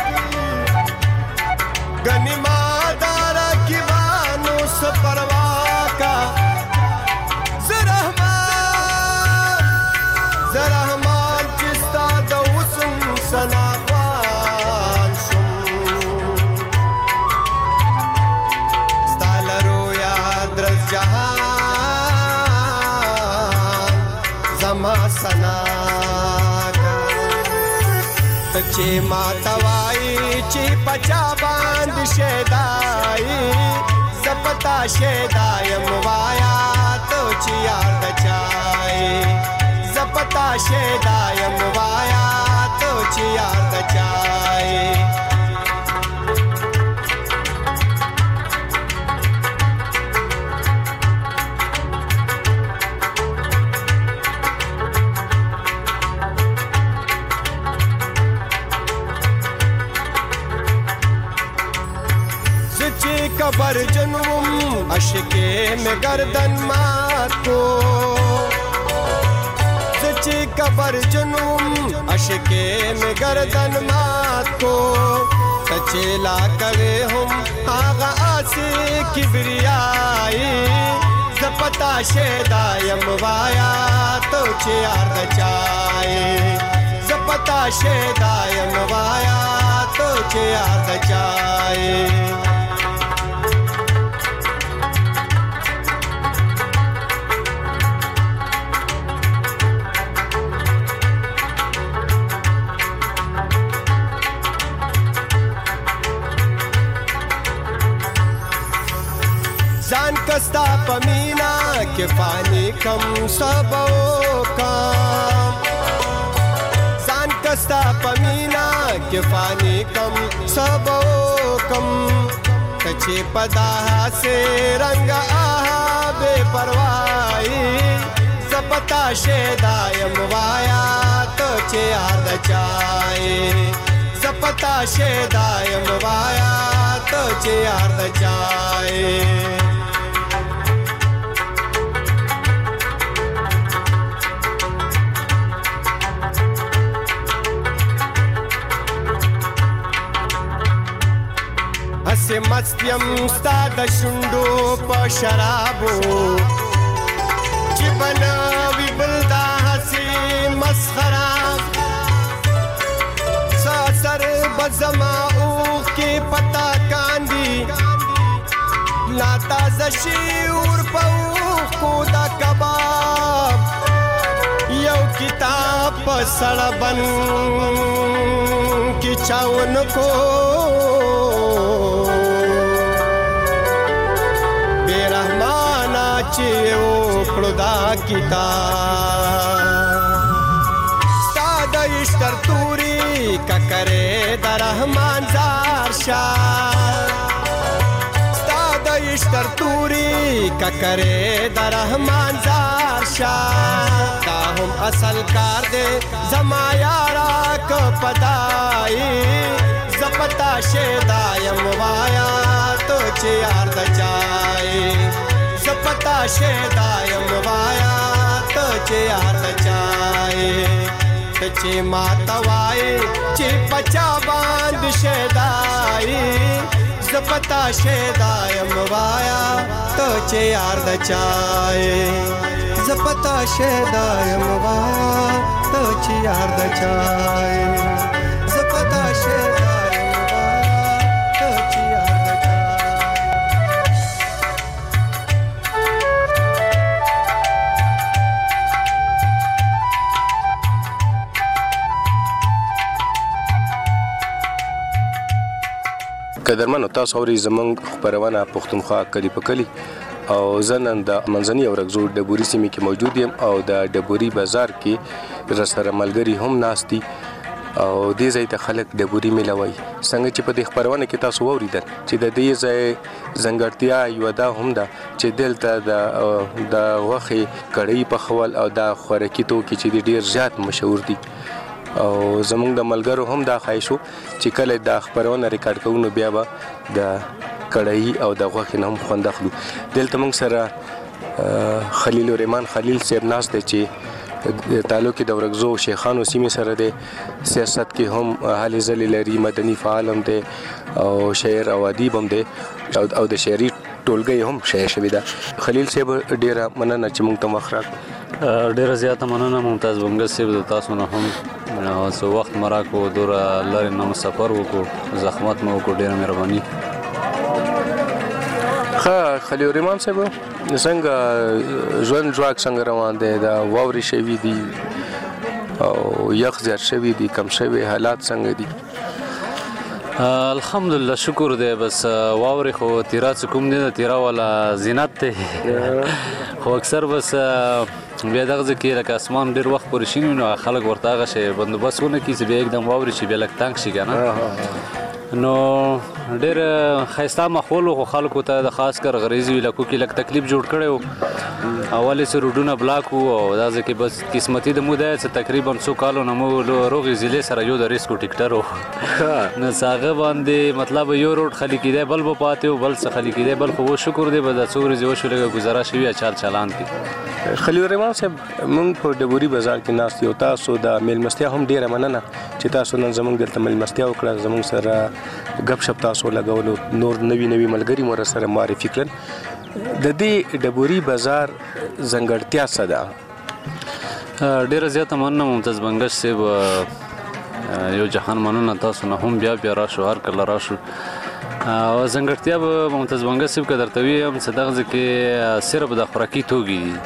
ګنې ما دا راکبانو څه پروا کا زه رحمان زه رحمان چې ستا د حسن ثنا خوان شم ستا لرو یاد رز جهان زما سنا کا چې ما توای چې پچا باندې شیدای زپتا شیدایم وایا تو چې یار دچای زپتا شیدایم وایا تو چې یار دچای कबर जन्म अशके में गर्दन मात को सच्ची कबर जन्म अशके में गर्दन मात को सच्चे ला करे हम आगा आसे किबरियाई जपता शेदायम वाया तो चे यार दचाए जपता शेदायम वाया तो चे यार दचाए کې فانی کم سبو کم ځان کستا پمینا کې فانی کم سبو کم کچې پدا سے رنگ آها بے پروايي زپتا شیدایم وایا تو چې یاد چای زپتا شیدایم وایا تو چې یاد چای هسې مست یم ستا د شونډو په شرابو چې بنوي بل دا هسې مسخره سا سر به زما اوښ کې پتا کاندي لا تازه شي اور په اوښکو دا کباب یو کتاب په سړه بن کې چاون کو بے رحمانا چې وکړو دا کتاب ستا د عشتر توري ککرې د رحمان زار شاه ستا د عشتر توري ککرې د رحمان زار شاه دا هم اصل کار دے زما یارا که پدائی زپتا شیدایم وایا تو چې یار د چای زپتا شیدایم وایا تو چې یار د چای ته چې ماته وای چې بچا باندې شیدائی زپتا شیدایم وایا تو چې یار د چای زپتا شیدایم وایا تو چې یار د چای زپتا شیدایم قدرمنو تاسو اورئ زموږ خپرونه پښتونخوا کلي په کلي او زه نن د منځني اورګزو ډبوري سیمې کې موجود یم او د ډبوري بازار کې راسره ملګري هم ناست دي او دې ځای ته خلک ډبوري میله وایي څنګه چې په دې خپرونه کې تاسو واورېدل چې د دې ځای ځانګړتیا یوه دا هم ده چې دلته د د غوښې کړۍ پخول او د خوراکي توکي چې دي ډېر زیات مشهور دي او زمونږ د ملګرو هم دا خواهش وو چې کله دا خپرونه ریکارډ کوو نو بیا به د کړۍ او د غوښې نه هم خوند اخلو دلته موږ سره خلیل الرحمن خلیل صاحب ناست دی چې تعلق د اورګزو شیخانو سیمې سره دی سیاست کې هم هلې ځلې لري مدني فعال هم دی او شاعر او ادیب هم دی او د شاعري ټولګۍ هم شایع شوې ده خلیل صاحب ډېره مننه چې موږ ته وخت راکړ ډیره زیاته مننه ممتاز بنګس صاحب د تاسو نه هم څه وخت مو راکړو دوره لرې نه سفر وکړو زحمت مو وکړو ډیره مهرباني ښه خلیل الرحمن صاحب څنګه ژوند ژواک څنګه روان دی د واورې شوي دي او یخ زیات شوي دي کم شوي حالات څنګه دي الحمدلله شکر دی بس واورې خو تیرا څه کوم دی د تیرا والا زینت دی خو اکثر بس بیا دغه ځای کې لکه اسمان ډېر وخت پورې شین وي نو خلک ورته هغه شی بندوبست ونه کړي چې بیا یکدم واورې شي بیا لږ تنګ شي که نه نو ډېر ښایسته ماحول و خو خلکو ته د خاص کر غریزي علاقو کې لږ تکلیف جوړ کړی و اول یې څه روډونه بلاک وو او دا ځای کې بس قسمتي د مو دی چې تقریبا څو کالو نه مو روغې ضلع سره یو د ریسکو ټیکټر و نو څه هغه باندې مطلب یو روډ خالي کېدی بل به پاتې و بل څه خالي کېدی بل خو و شکر دی به دا څو ورځې وشو لږه ګزاره شوي چال چلان کې خلیل الرحمن صاحب موږ په ډبوري بازار کې ناست یو تاسو د میلمستیا هم ډېره مننه چې تاسو نن زموږ دلته میلمستیا وکړه زموږ سره ګپ شپ تاسو لګولو نور نوي نوي ملګري مو سره معرفي کړل د دې ډبوري بازار ځانګړتیا څه ده ډېره زیاته مننه ممتاز بنګش صاحب یو جهان مننه تاسو نه هم بیا بیا راشو هر کله راشو او ځانګړتیا به ممتاز بنګش صاحب که درته ویم چې دغه ځای کې صرف د خوراکي توکي دي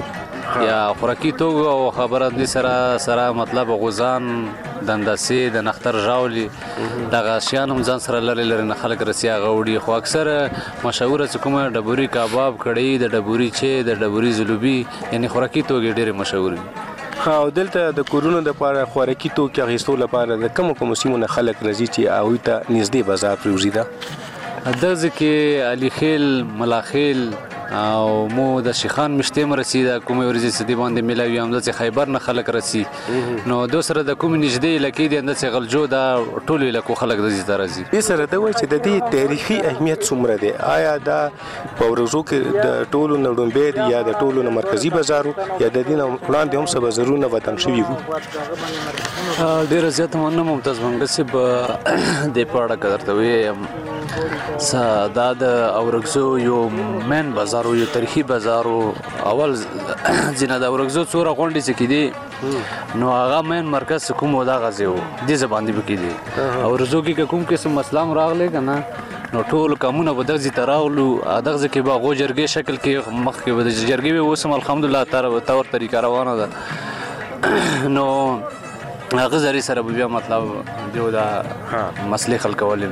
یا خوراکي توکو او خبره دې سره سره مطلب غوزان دنداسې د نختر ژاولي دغه شیان هم ځان سره لري لري نه خلک رسي هغه وړي خو اکثر مشهوره چې کومه ډبوري کباب کړی د ډبوري چې د ډبوري زلوبي یعنی خوراکي توکي ډېرې مشهور دي. ها او دلته د کورونو د لپاره خوراکي توکي اخیستو لپاره د کوم کوم سیمونه خلک راځي چې هغوی ته نږدې بازار پرېوځي ده؟ دغه کې علي خیل ملاخیل او مو د شیخان مشته مرسي د کومې ورځې سدي باندې ملاوي هم د خیبر نه خلک رسي نو دو سره د کوم نږدې لکې د اند غلجو د ټولو لکو خلک د زی درځي. دې سره د وای چې د دې تاریخي اهمیت څومره دی؟ آیا دا په ورځو کې د ټولو نړومبې دی یا د ټولو مرکزی بازارو یا د دین وړاندې هم څه بازارونه وطن شوي وو؟ ډیر زیات مونږ ممتاز منګسب د پاړه کړته وي دا د اورګزو یو مین بازار یو تاریخي بازار اول ځینه د اورګزو څوره غونډې چې کېدي نو هغه مین مرکز کوم دا غزي وو دې زبان دی بکېدي اورګزو کې کوم قسم مسلام راغلی کنه نو ټول کومونه به دغه تراولو دغه کې به غو جرګې شکل کې مخ کې به جرګې وسم الحمدلله تر تور طریقه روانه ده نو هغه زری سره بیا مطلب جو دا مسلې خلک ولې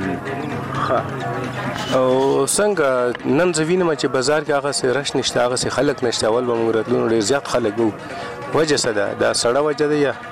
او څنګه نن زوینه چې بازار کې هغه سره رش نشته هغه سره خلک نشته اول به موږ راتلو ډیر زیات خلک وو وجه څه ده دا سړه وجه ده یا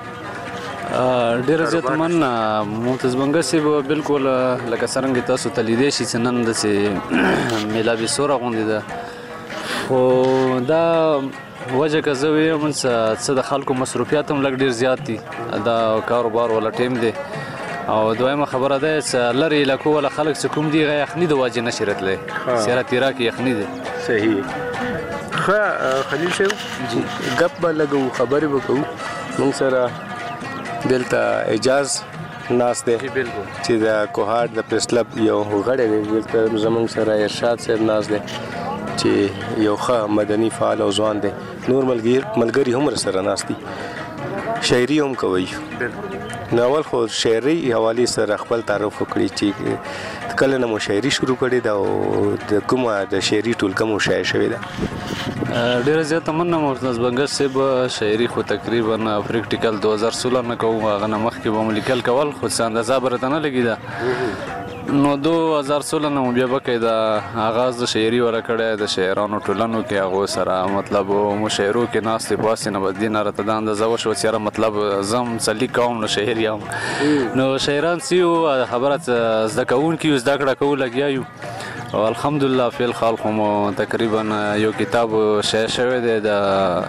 ډیر زیات من ممتاز بنګسي بالکل لکه څنګه تاسو تلیدې شي نن د میلا به سوره غونډه ده خو دا وجه که زه ویم څه د خلکو مصروفیات هم لږ ډېر زیات دي دا کاروبار ولا ټیم دی او دویمه خبره ده چې لرې علاقو ولا خلک چې کوم دي هغه یخني د وجې نشي راتلی سیاره تیرا کې یخني دی. صحیح. ښه خلیل صاحب ګپ به لږ خبرې به کوو موږ سره دلته اعجاز ناست دی چې د کوهاټ د پریس کلب یو غړی دی دلته زموږ سره ارشاد صاحب ناست دی چې یو ښه مدني فعال او ځوان دی نور ملګري هم سره ناست دي شاعري هم کوي نو اول خو شاعري حوالې سره خپل تعارف وکړي چې کله نه مو شاعري شروع کړې ده او د کومه د شاعري ټولګه مو شاعر شوې ده؟ ډېره زیاته مننه ممتاز بنګس صاحب شاعري خو تقریبا پریکټیکل دوه هزار سولہ نه کوو هغه نه مخکې به مو لیکل کول خو څه اندازه به راته نه لګېده نو دو هزار سولہ نه مو بیا بقاعده آغاز د شاعري ولا کړی د شاعرانو ټولنو کې هغو سره مطلب مو شاعرو کې ناستې پاسې نه به دې نه راته دا اندازه وشوه چې یاره مطلب زه هم څه لیکم نو شاعر یم نو شاعران څه یو خبره زده کوونکي یو زده کړه کوو لګیا یو او الحمدلله فعل خال خو مو تقریبا یو کتاب شایع شوی دی د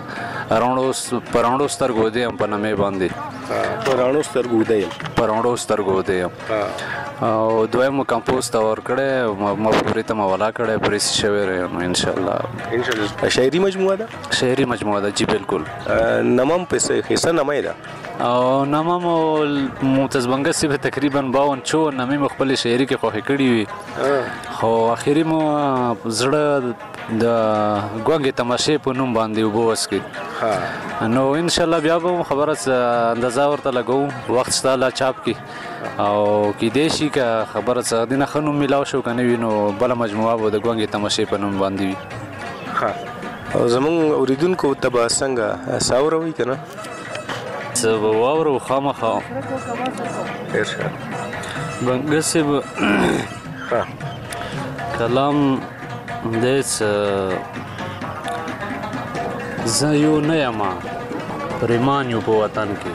پراڼو سترګو دی هم په نامې باندې پراڼو سترګو دی پراڼو سترګو دی او دویم کمپوز تا ور کړه مفکورې ته مولا کړه پریس شوی نو ان شاء الله ان شاء الله شاعري مجموعه ده شاعري مجموعه ده جی بالکل نمم په حصہ نمای ده او نمم ممتاز بنګسي به تقریبا باون چو نمې مخبل شاعري کې خوښ کړی وي خو اخیری مو زړه د ګونګې تماشې په نوم باندې وبوس کې نو ان شاء الله بیا به خبره اندازه ورته لګو وخت ستاله چاپ کې او کې دې شي که خبره څه دینه خنو ملاو شو کنه وینو بل مجموعه به د ګونګې تماشې په نوم باندې وي ها او زمون اوریدونکو تبا څنګه ساوروي کنه څه واورو خامخا ارشاد بنګسي ها کلام دیس زه یو نه یم پریمان یو په وطن کې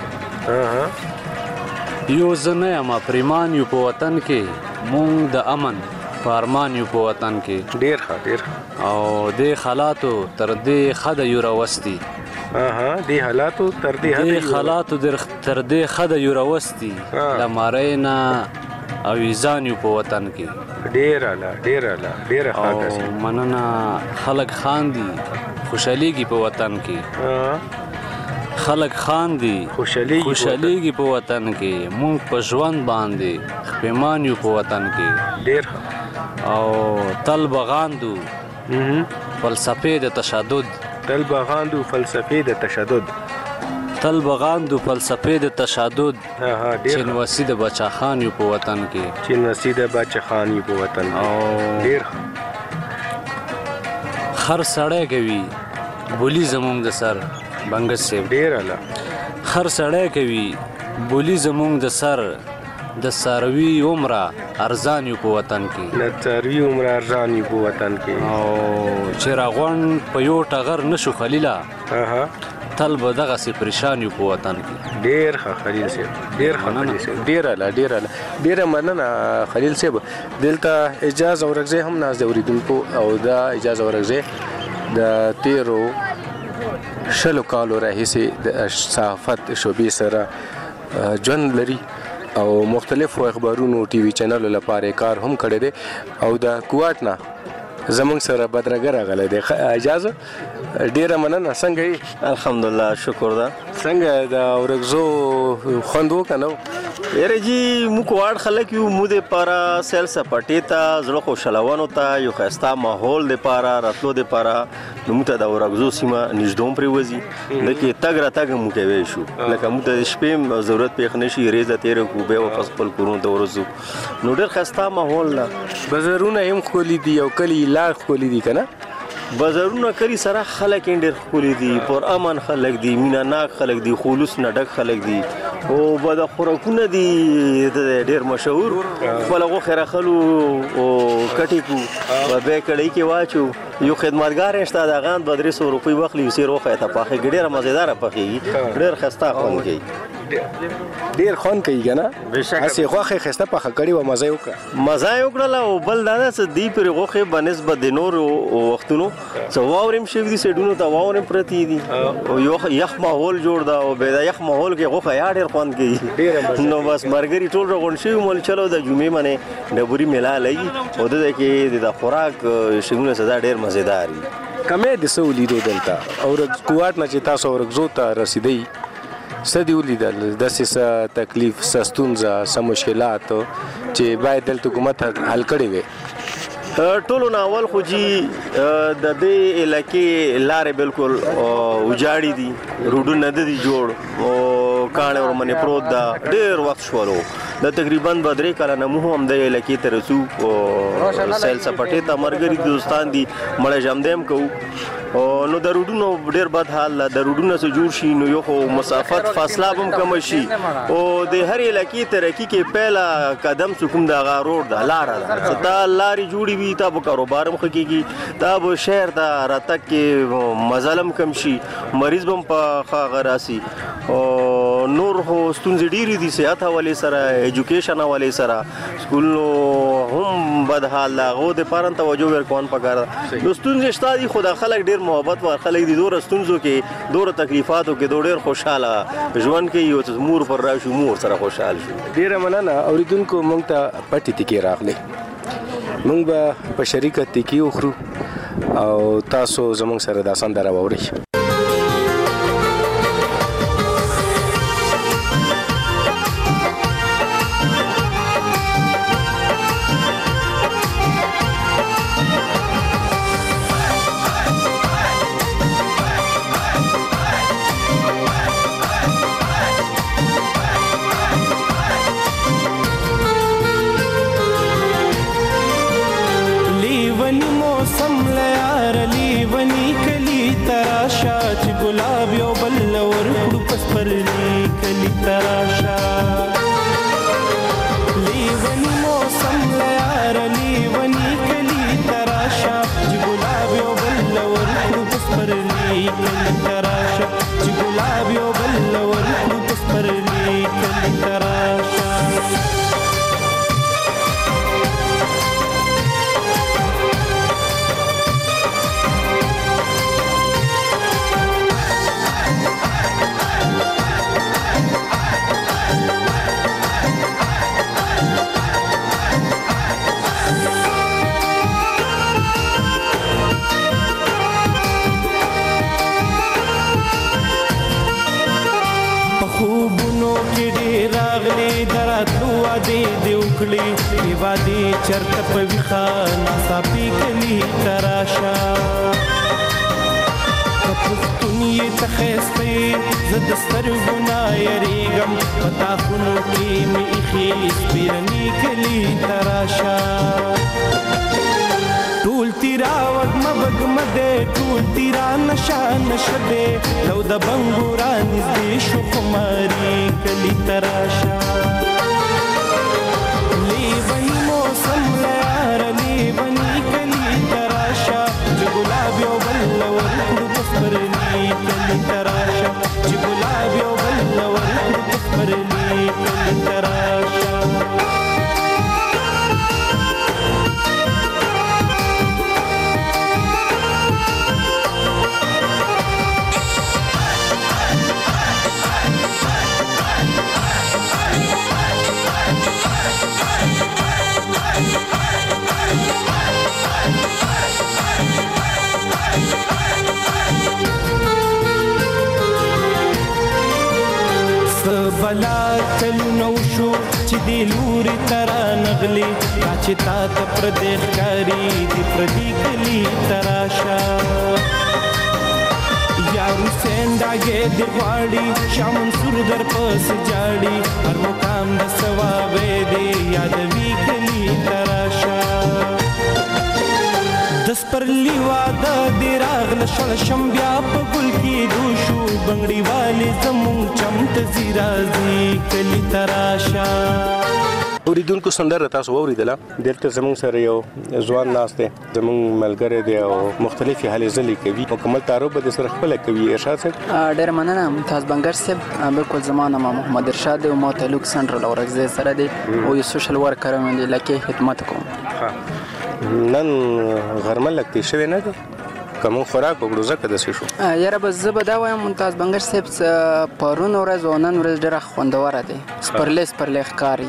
یو زه نه یم پریمان یو په وطن کې مونږ د امن په ارمان یو په وطن کې ډېر ښه ډېر او دې حالاتو تر دې ښه د یو راوستي دې حالاتو تر دې حالاتو تر دې ښه د یو راوستي له مارۍ نه او ایزان یو په وطن کې ډېر اعلی ډېر اعلی ډېر ښه او مننه خلک خاندي خوشحاليږي په وطن کې خلک خاندي خوشحاليږي په وطن کې مونږ په ژوند باندې خپېمان یو په وطن کې ډېر او تل بغاندو فلسفې د تشدد تل بغاندو فلسفې د تشدد تل بغاندو فلسفې د تشدد چینوسی د بچا خان یو په وطن کې چینوسی د بچا خان یو په وطن او ډېر هر سړی کوي بولی زمونږ د سر بنګس صاحب ډېر اعلی هر سړی کوي بولی زمونږ د سر د څاروي عمره ارزان یو په وطن کې د څاروي عمره ارزان یو په وطن کې او چې راغونډ په یو ټغر نشو خلیله تل به دغسې پریشان یو په وطن کې ډېر ښه خلیل صاحب ډېر ښه خلیل صاحب ډېر اعلی ډېر اعلی ډېره مننه خلیل صاحب دلته اجاز اورکزی هم ناست دی اورېدونکو او دا اجاز اورکزی د تیرو شلو کالو راهیسې د صحافت شعبې سره ژوند لري او مختلفو اخبارونو ټي وي چینلو لپاره کار هم کړی دی او د کوواټ نه زمونږ سره بدرګه راغلی دی اجازه ډېره مننه څنګه یې الحمدلله شکر ده څنګه د اورکزو خوند وکه نه یاره جي موږ کوواټ خلک یو مو دپاره سیل سپاټې ته زړه خوشحالونو ته یو ښایسته ماحول دپاره راتلو دپاره نو موږ ته د اورکزو سیمه نږدې هم پرېوځي لکه تګ راتګ هم کوی شو لکه موږ ته د شپې ضرورت پېښ نه شي ریزه تېره کړو بیا واپس خپل کورونو ته ورځو نو ډېر ښایسته ماحول ده بازارونه هم ښکلي دي او کلي لار ښکلي دي که نه بازارونه کلي سره خلک یې ډېر ښکلي دي پر امن خلک دي مینه ناک خلک دي خلوص نه ډک خلک دي او بد خوراکونه دي ډېر مشهور خپله غوښې راخلو او کټې کړو بیا کړۍ کې واچو یو خدمتګار یې شته د هغه هم دوه درې سوه روپۍ واخلي یو سیر وښیه ته پخېږي ډېره مزېداره پخېږي ډېر ښایسته خوند کوي ډېر خوند کوي که نه هسې غوښې ښایسته پخه کړې وه مزه یې وکړه مزه یې وکړله او بل دا ده چې دوی پرې غوښې به نسبت د نورو وختونو څه واورې هم شوي دي سایډونو ته واورې هم پرتې دي او یخ ماحول جوړ ده او بیا د یخ ماحول کې غوښه یا ډېر خوند کوي نو بس ملګري ټول راغونډ شوي مول چلو د جمعې منې ډبوري میله لګي او دده کې د خوراک شیونه سزا ډېر مزېدار وي کمې د څه ولیدو دلته او کوواټ نه چې تاسو اورکزو ته رسېدئ څه دې ولیدل داسې څه تکلیف څه ستونزه څه مشکلات چې باید دلته حکومت حل کړې وي ټولو نه اول خو جي د دې علاقې لارې بالکل وجاړې دي روډونه نه دي جوړ او کاڼې ورمنې پروت ده ډېر وخت شولو دا تقریبا به درې کاله نه موږ هم د علاقې ته رسو سیل سپاټې ته ملګري دوستان دي مړی ژامدی هم کوو نو د روډونو ډېر بد حال ده د روډونه څه جوړ شي نو یو خو مسافت فاصله به هم کمه شي او د هر علاقې ترقي کې پیله قدم څه کوم د هغه روډ ده لاره ده چې تا لارې جوړې وي تا به کاروبار هم ښه کېږي تا به شهر ته راتګ کې مزل هم کم شي مریض به هم په ښه هغه راسي او نور خو ستونزې ډېرې دي صحت حوالې سره ایجوکیشن حوالې سره سکولونو هم بد حال ده هغو دپاره هم توجه ورکول پکار ده نو ستونزې شته دي خو دا خلک ډېر محبت ور خلک دي دوره ستونزو کې دوره تکلیفاتو کې دوه ډېر خوشحاله ژوند کوي او مور پر راشو مور سره خوشحال شو ډېره مننه اورېدونکو موږ ته پټې تکې راغلې موږ به په شریکه تکې وخورو او تاسو زموږ سره دا سندره واورئ چرته په ویخه ناڅاپي کلي ته راشه که پښتون یې ته ښایسته یې زه د سترګو نه یریږم په تاخونو کې مې ایښې سپېرني کلي ته راشه ټول تیرا وګم وګم دې ټول تیرا نشا نشه دې لو د بنګورا نږدې شو قمري کلی تراشا لیونی موسم لیار لیونی کلی تراشا چې ګلاب یو بل ورکړو پسپرلی کلی تراشا چې ګلاب یو بل ورکړو پسپرلی کلی تراشا بلا کلو نو شو چې دی لوري ترا نغلی دا چې تا ته پردې ښکاري دی پردې کلی تراشا یارو سینډاګې دی غواړي شاه منصور در پس جاړي هر مقام د ثوابې دی یادوي کلی تراشا دس پرلی واده دی راغله شړ شم بیا په ګل کې دوشو بنگړی والی زمون چمت زیرازی کلی تراشا اوریدونکو سندره تاسو واوریدله دلته زمون سره یو ځوان ناست دی زمون ملګری دی او مختلفي هلې ځلې کوي مکمل تعارف به سره خپل کوي ارشاد صاحب ډېر مننه ممتاز بنګر صاحب بالکل زما نام محمد ارشاد دی او ما تعلق سنټرل اورکزی سره دی او یو سوشل ورکر یم دی لکه خدمت کوم نن غرمه لګتې شوی نه ده کوم خوراک وګړو زکه د څه شو یاره بس زه به دا وایم ممتاز بنګر صاحب پرون ورځ او نن ورځ ډېره خوندوره دی سپرلی سپرلی ښکاري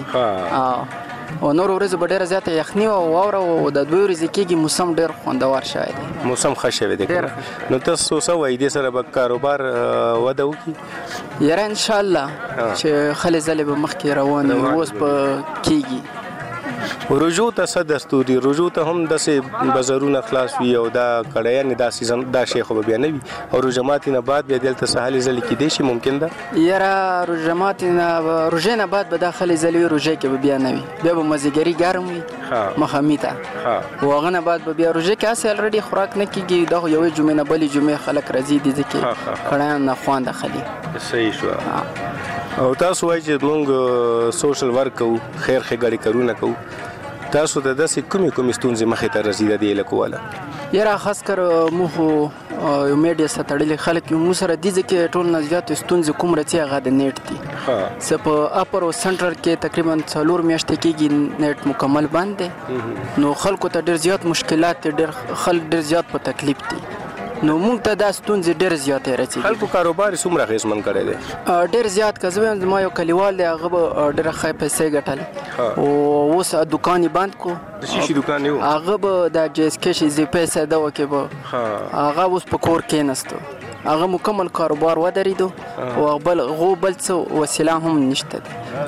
او نور ورځ به ډېره زیاته یخني او واوره او د دوی ورځې کېږي موسم ډېر خوندور شوی دی موسم ښه شوی دی نو تاسو څه وایي دې سره به کاروبار وده وکړي یاره انشاءالله چې خلې ځلې به مخکې روان وي اوس به کېږي رجوع ته څه دستور دي رجوع ته هم داسې بازارونه خلاص وي او دا کړیانې دا سیزن دا شی خو به بیا نه وي او روژه ماتې نه بعد بیا دلته څه هلې ځلې کیدی شي ممکن ده یاره روژه ماتې نه روژې نه بعد به دا خلې ځلې وي روژې کې به بیا نه وي بیا به مازدیګري ګرم وي مخامي ته او هغه نه بعد به بیا روژې کې هسې الریډي خوراک نه کېږي دا خو یوې جمعې نه بلې جمعې خلک راځي دي ځکه کړیان نه خوند اخلي صحیح شو او تاسو وایئ چې موږ سوشل ورک کوو خیر ښېګړې کارونه کوو تاسو د داسې کومې کومې ستونزې مخې ته راځي د دې علاقو والا یاره خاص کر موږ خو یو میډیا سره تړلي خلک یو موږ سره دي ځکه ټول نه زیاتې ستونزې کوم راځي هغه د نیټ دي څه په اپر او سنټر کې تقریبا څلور میاشتې کېږي نیټ مکمل بند دی نو خلکو ته ډېر زیات مشکلات دي ډېر خلک ډېر زیات په تکلیف دي نو موږ ته دا ستونزې ډېر زیاتې راځي خلکو کاروبار یې څومره اغېزمن کړی دی ډېر زیات که زه وایم زما یو کلیوال دی هغه به ډېره ښه پیسې ګټلې او اوس دوکان یې بند کړو د څه شي دوکان یې و هغه به د جی اس کې شي زی پیسې ده وکې به هغه اوس په کور کېناستو هغه مکمل کاروبار ودرېدو او بل غو بل څه وسیله هم نشته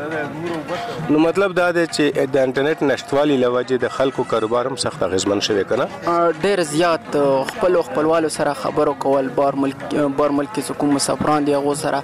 ده نو مطلب دا دی چې د انټرنیټ نشتوالي له وجې د خلکو کاروبار هم سخت اغېزمن شوی که نه ډېر زیات خپلو خپلوالو سره خبرو کول بار ملک بار ملک کې څه کوم مسافران دي هغو سره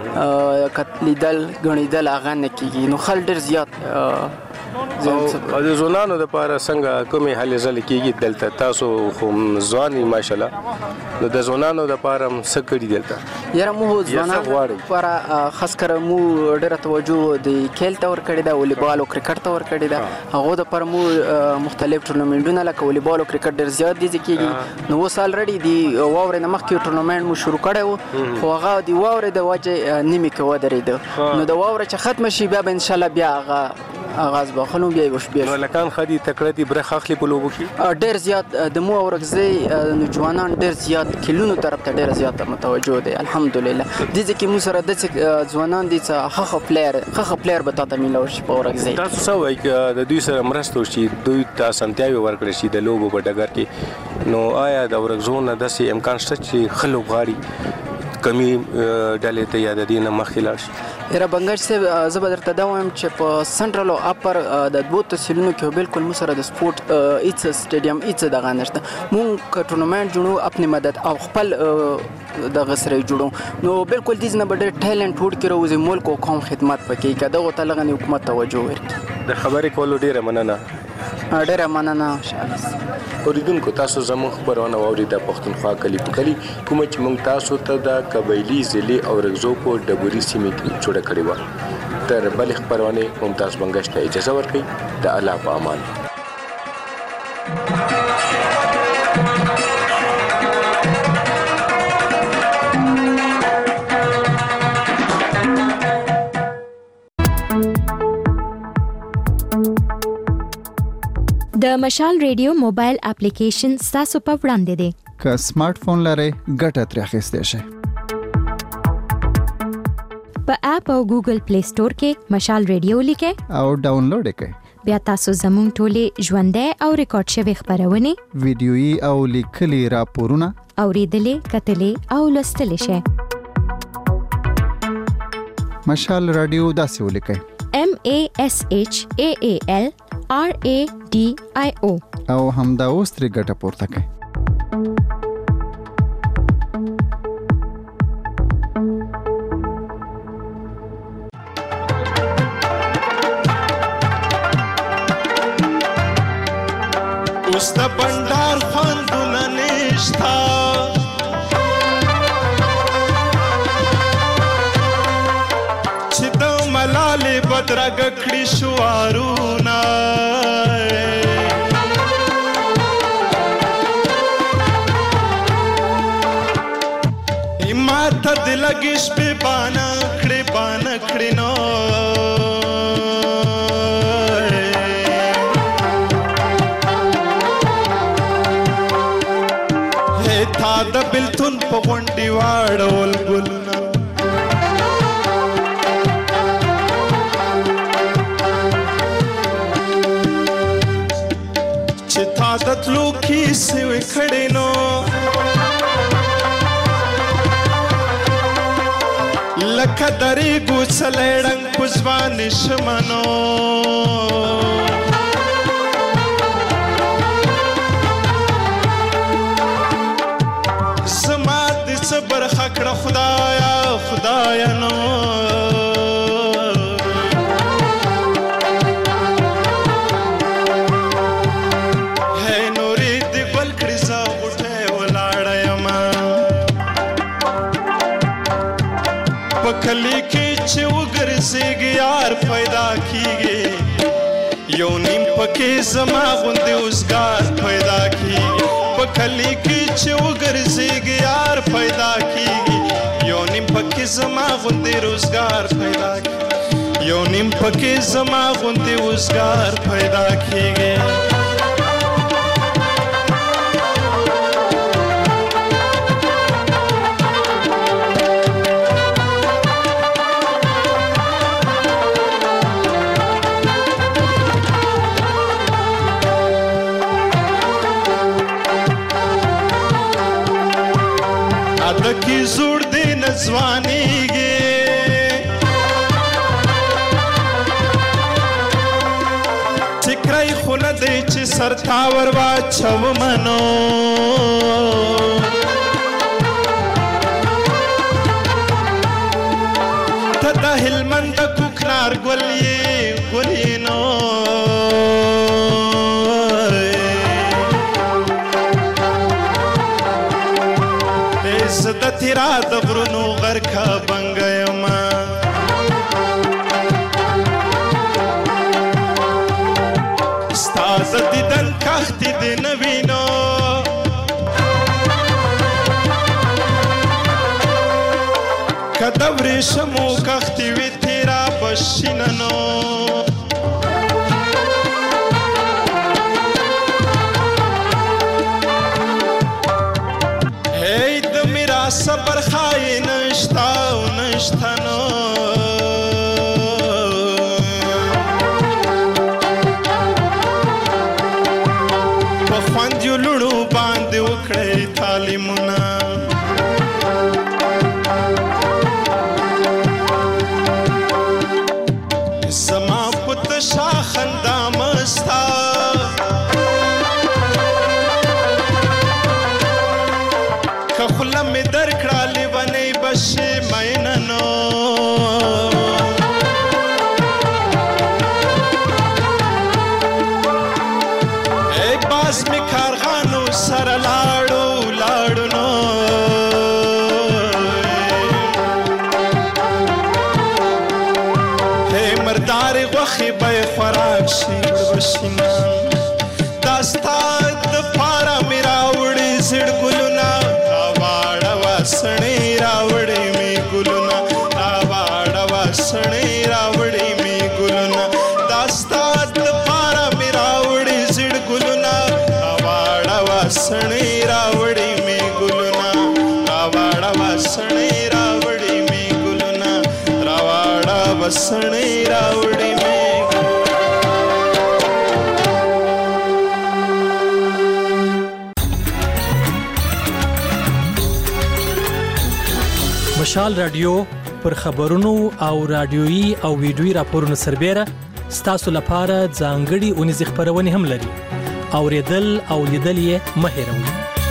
لیدل ګڼېدل هغه نه کېږي نو خلک ډېر زیات او د ځوانانو دپاره څنګه کومې هلې ځلې کېږي دلته تاسو خو ځوان یې ماشاءالله نو د ځوانانو دپاره هم څه کړي دلته یاره موږ ځوانانو لپاره خاص کر موږ ډېره توجه د کھیل ته ورکړې ده والیبال او کرکټ ته ورکړې ده هغو دپاره موږ مختلف ټورنمنټونه لکه والیبال او کرکټ ډېر زیات دي چې کېږي نو اوس الریډي د واورې نه مخکې ټورنمنټ مو شروع کړی و خو هغه د واورې د وجې نیمې کې ودرېده نو د واوره چې ختمه شي بیا به انشاءالله بیا هغه آغاز به خلو بیا یې وشبېل نو هلکان ښه دي تکړه دي برخه اخلي په لوبو کې ډېر زیات د مو اورکزۍ نوجوانان ډېر زیات کلونو طرف ته ډېره زیاته متوجه دی الحمدلله دې ځای کې موږ سره داسې ځوانان دي چې ښه ښه پلیر ښه ښه پلیر به تا ته میلاو شي په اورکزۍ تاسو څه وایئ که د دوی سره مرسته وشي دوی ته اسانتیاوې ورکړل شي د لوبو په ډګر کې نو آیا د اورکزو نه داسې امکان شته چې ښه لوبغاړي کمی ډلې ته یا د دې نه مخکې لاړ شي یاره بنګر صاحب زه به درته دا وایم چې په سنټرل او اپر د دوو تحصیلونو کې بالکل موږ سره د سپورټ هېڅ سټیډیم هېڅ دغه نشته موږ که ټورنمنټ جوړو اپنې مدد او خپل دغه سره یې جوړو نو بالکل دې نه به ډېر ټیلنټ وډ کې راوځي ملک او قوم خدمت پکې که دغو ته لږه حکومت توجه ورکړي د خبرې کولو ډېره مننه ډېره مننه. اوریدونکو تاسو زموږ خبرونه واورئ د پښتونخوا کلي په کلي کومه چې موږ تاسو ته د قبایلي ضلع اورګزو په ډبوري سیمې کې جوړه کړې وه. تر بلې خپرونې ممتاز بنګش ته اجازه ورکوي. د الله په امان. د مشال ریډیو موبایل اپلیکیشن ستاسو په وړاندې دی. که سمارټ فون لرئ ګټه ترې اخیستی شئ. په اپ او ګوګل پلی سٹور کې مشال ریډیو لیکئ او ډاونلوډ یې کړئ. بیا تاسو زموږ ټولې ژوندۍ او ریکارډ شوې خبرونه، ویډیويي او لیکلي راپورونه اوریدلې، کتلې او لوستلې شئ. مشال رادیو داسې ولیکئ: M A S H A A L R A D I O او همدا اوس ترې ګټه پورته کړئ. اوس د بندار خوندونه نشتا، چې د ملالې بدرګه کړي شوارونه، ماته د لګې شپې بانه کړې بانه کړې نو تا د بلتون په غونډې واړول ګلونه، چې تا د تلو کیسې وې کړې نو لکه درې ګوڅلی ړنګ په ځوانې شمنو، برخه کړه خدایا خدایا نو ہے نورې د ګل کړي زه غوټۍ ولاړه یمه په کلي کې چې وګرځېږي یار پیدا کېږي، یو نیم پکې زما غوندې اوزګار پیدا کېږي، په کلي کې چې وګرځېږي یار پیدا کېږي، یو نیم پکې زما غوندې روزګار پیدا کېږي، یو نیم پکې زما غوندې اوزګار پیدا کېږي. کی زوړ دی نځوانیږي، ټیکری خو نه دی چې سر تا ور واچومنو، ته د هلمند د کوکنار ګل یې ګل یې نو د تیرا د غرونو غرکه بنګه یمه، ستا د دیدن کښتې دې نه وینو، که د ورېښمو کښتې وي تیرا به شینه نو، صبر خای نشتا و نشتا نو په خوند یو لړو باندې وکړئ تعلیمونه، زما په تشا خندا مستا که خوله مې درکړه لیونۍ به شي مینه نو، غوښې به یې خوراک شي بشینان دا ستا دپاره مې راوړې زړ ګلونه راواړه وه سڼې راوړې مې ګلونه راواړه وه سڼې راوړې مې ګلونه دا ستا دپاره مې راوړې زړ ګلونه راواړه وه سڼې راوړې مې ګلونه راواړه وه سڼې راوړې مې ګلونه راواړه وه سڼې راوړې مې مشال رادیو پر خبرونو او رادیويي او ویډیويي راپورونو سربېره ستاسو لپاره ځانګړي اونیزې خپرونې هم لري. اوریدل او لیدل یې مه هېروئ.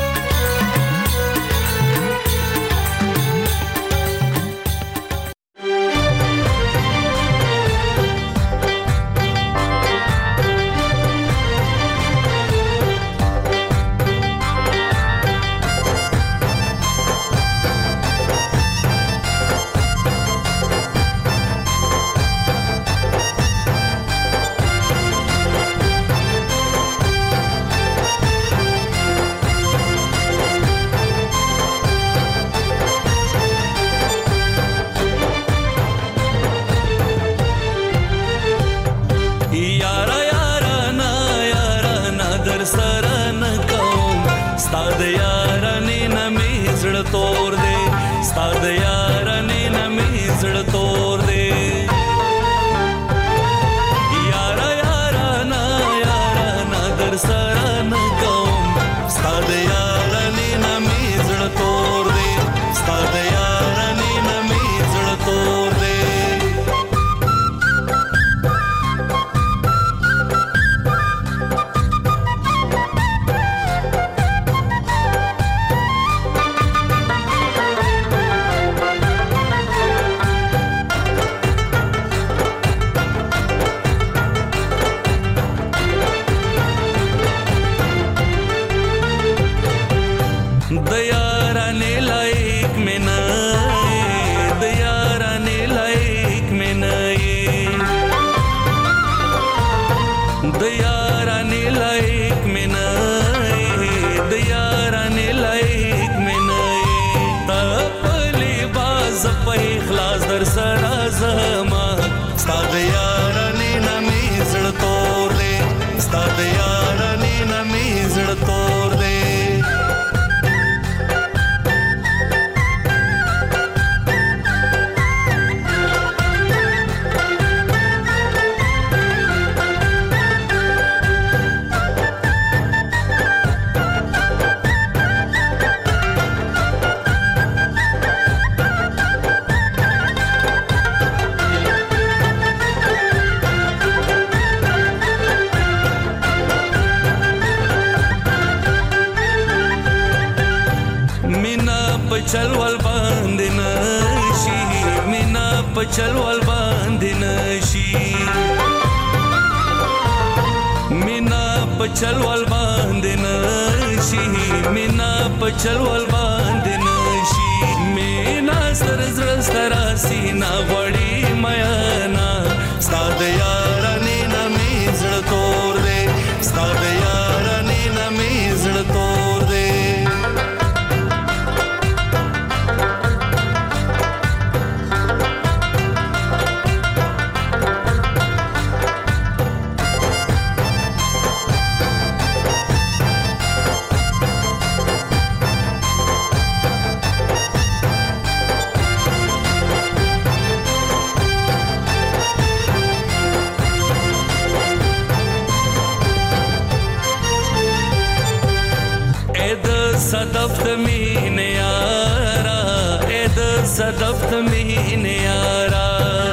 چلول باندې نشي مینا په چلول باندې نشي مینا په چلول باندې نشي مینا په چلول باندې نشي مینا سر زړه سترا سینا وړي میانا ستاد یارانه نمې زړه تور دې ستاد یارانه نمې زړه تور دې صدف تمین یارا اید صدف تمین یارا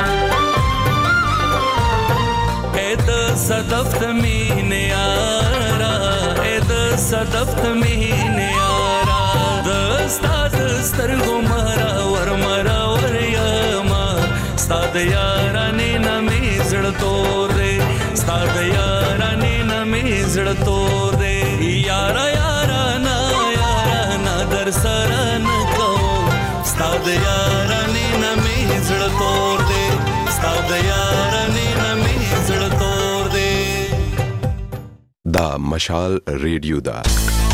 اید صدف تمین یارا اید صدف تمین یارا دستا دستر گمارا ور مرا ور یما ستاد یارانی نمی زړ تور دے ستاد یارانی نمی زړ تور دے یارا یارا نا در سران کو ستاد یارانی نمی زړ تور دے ستاد یارانی نمی دا مشال ریډیو ده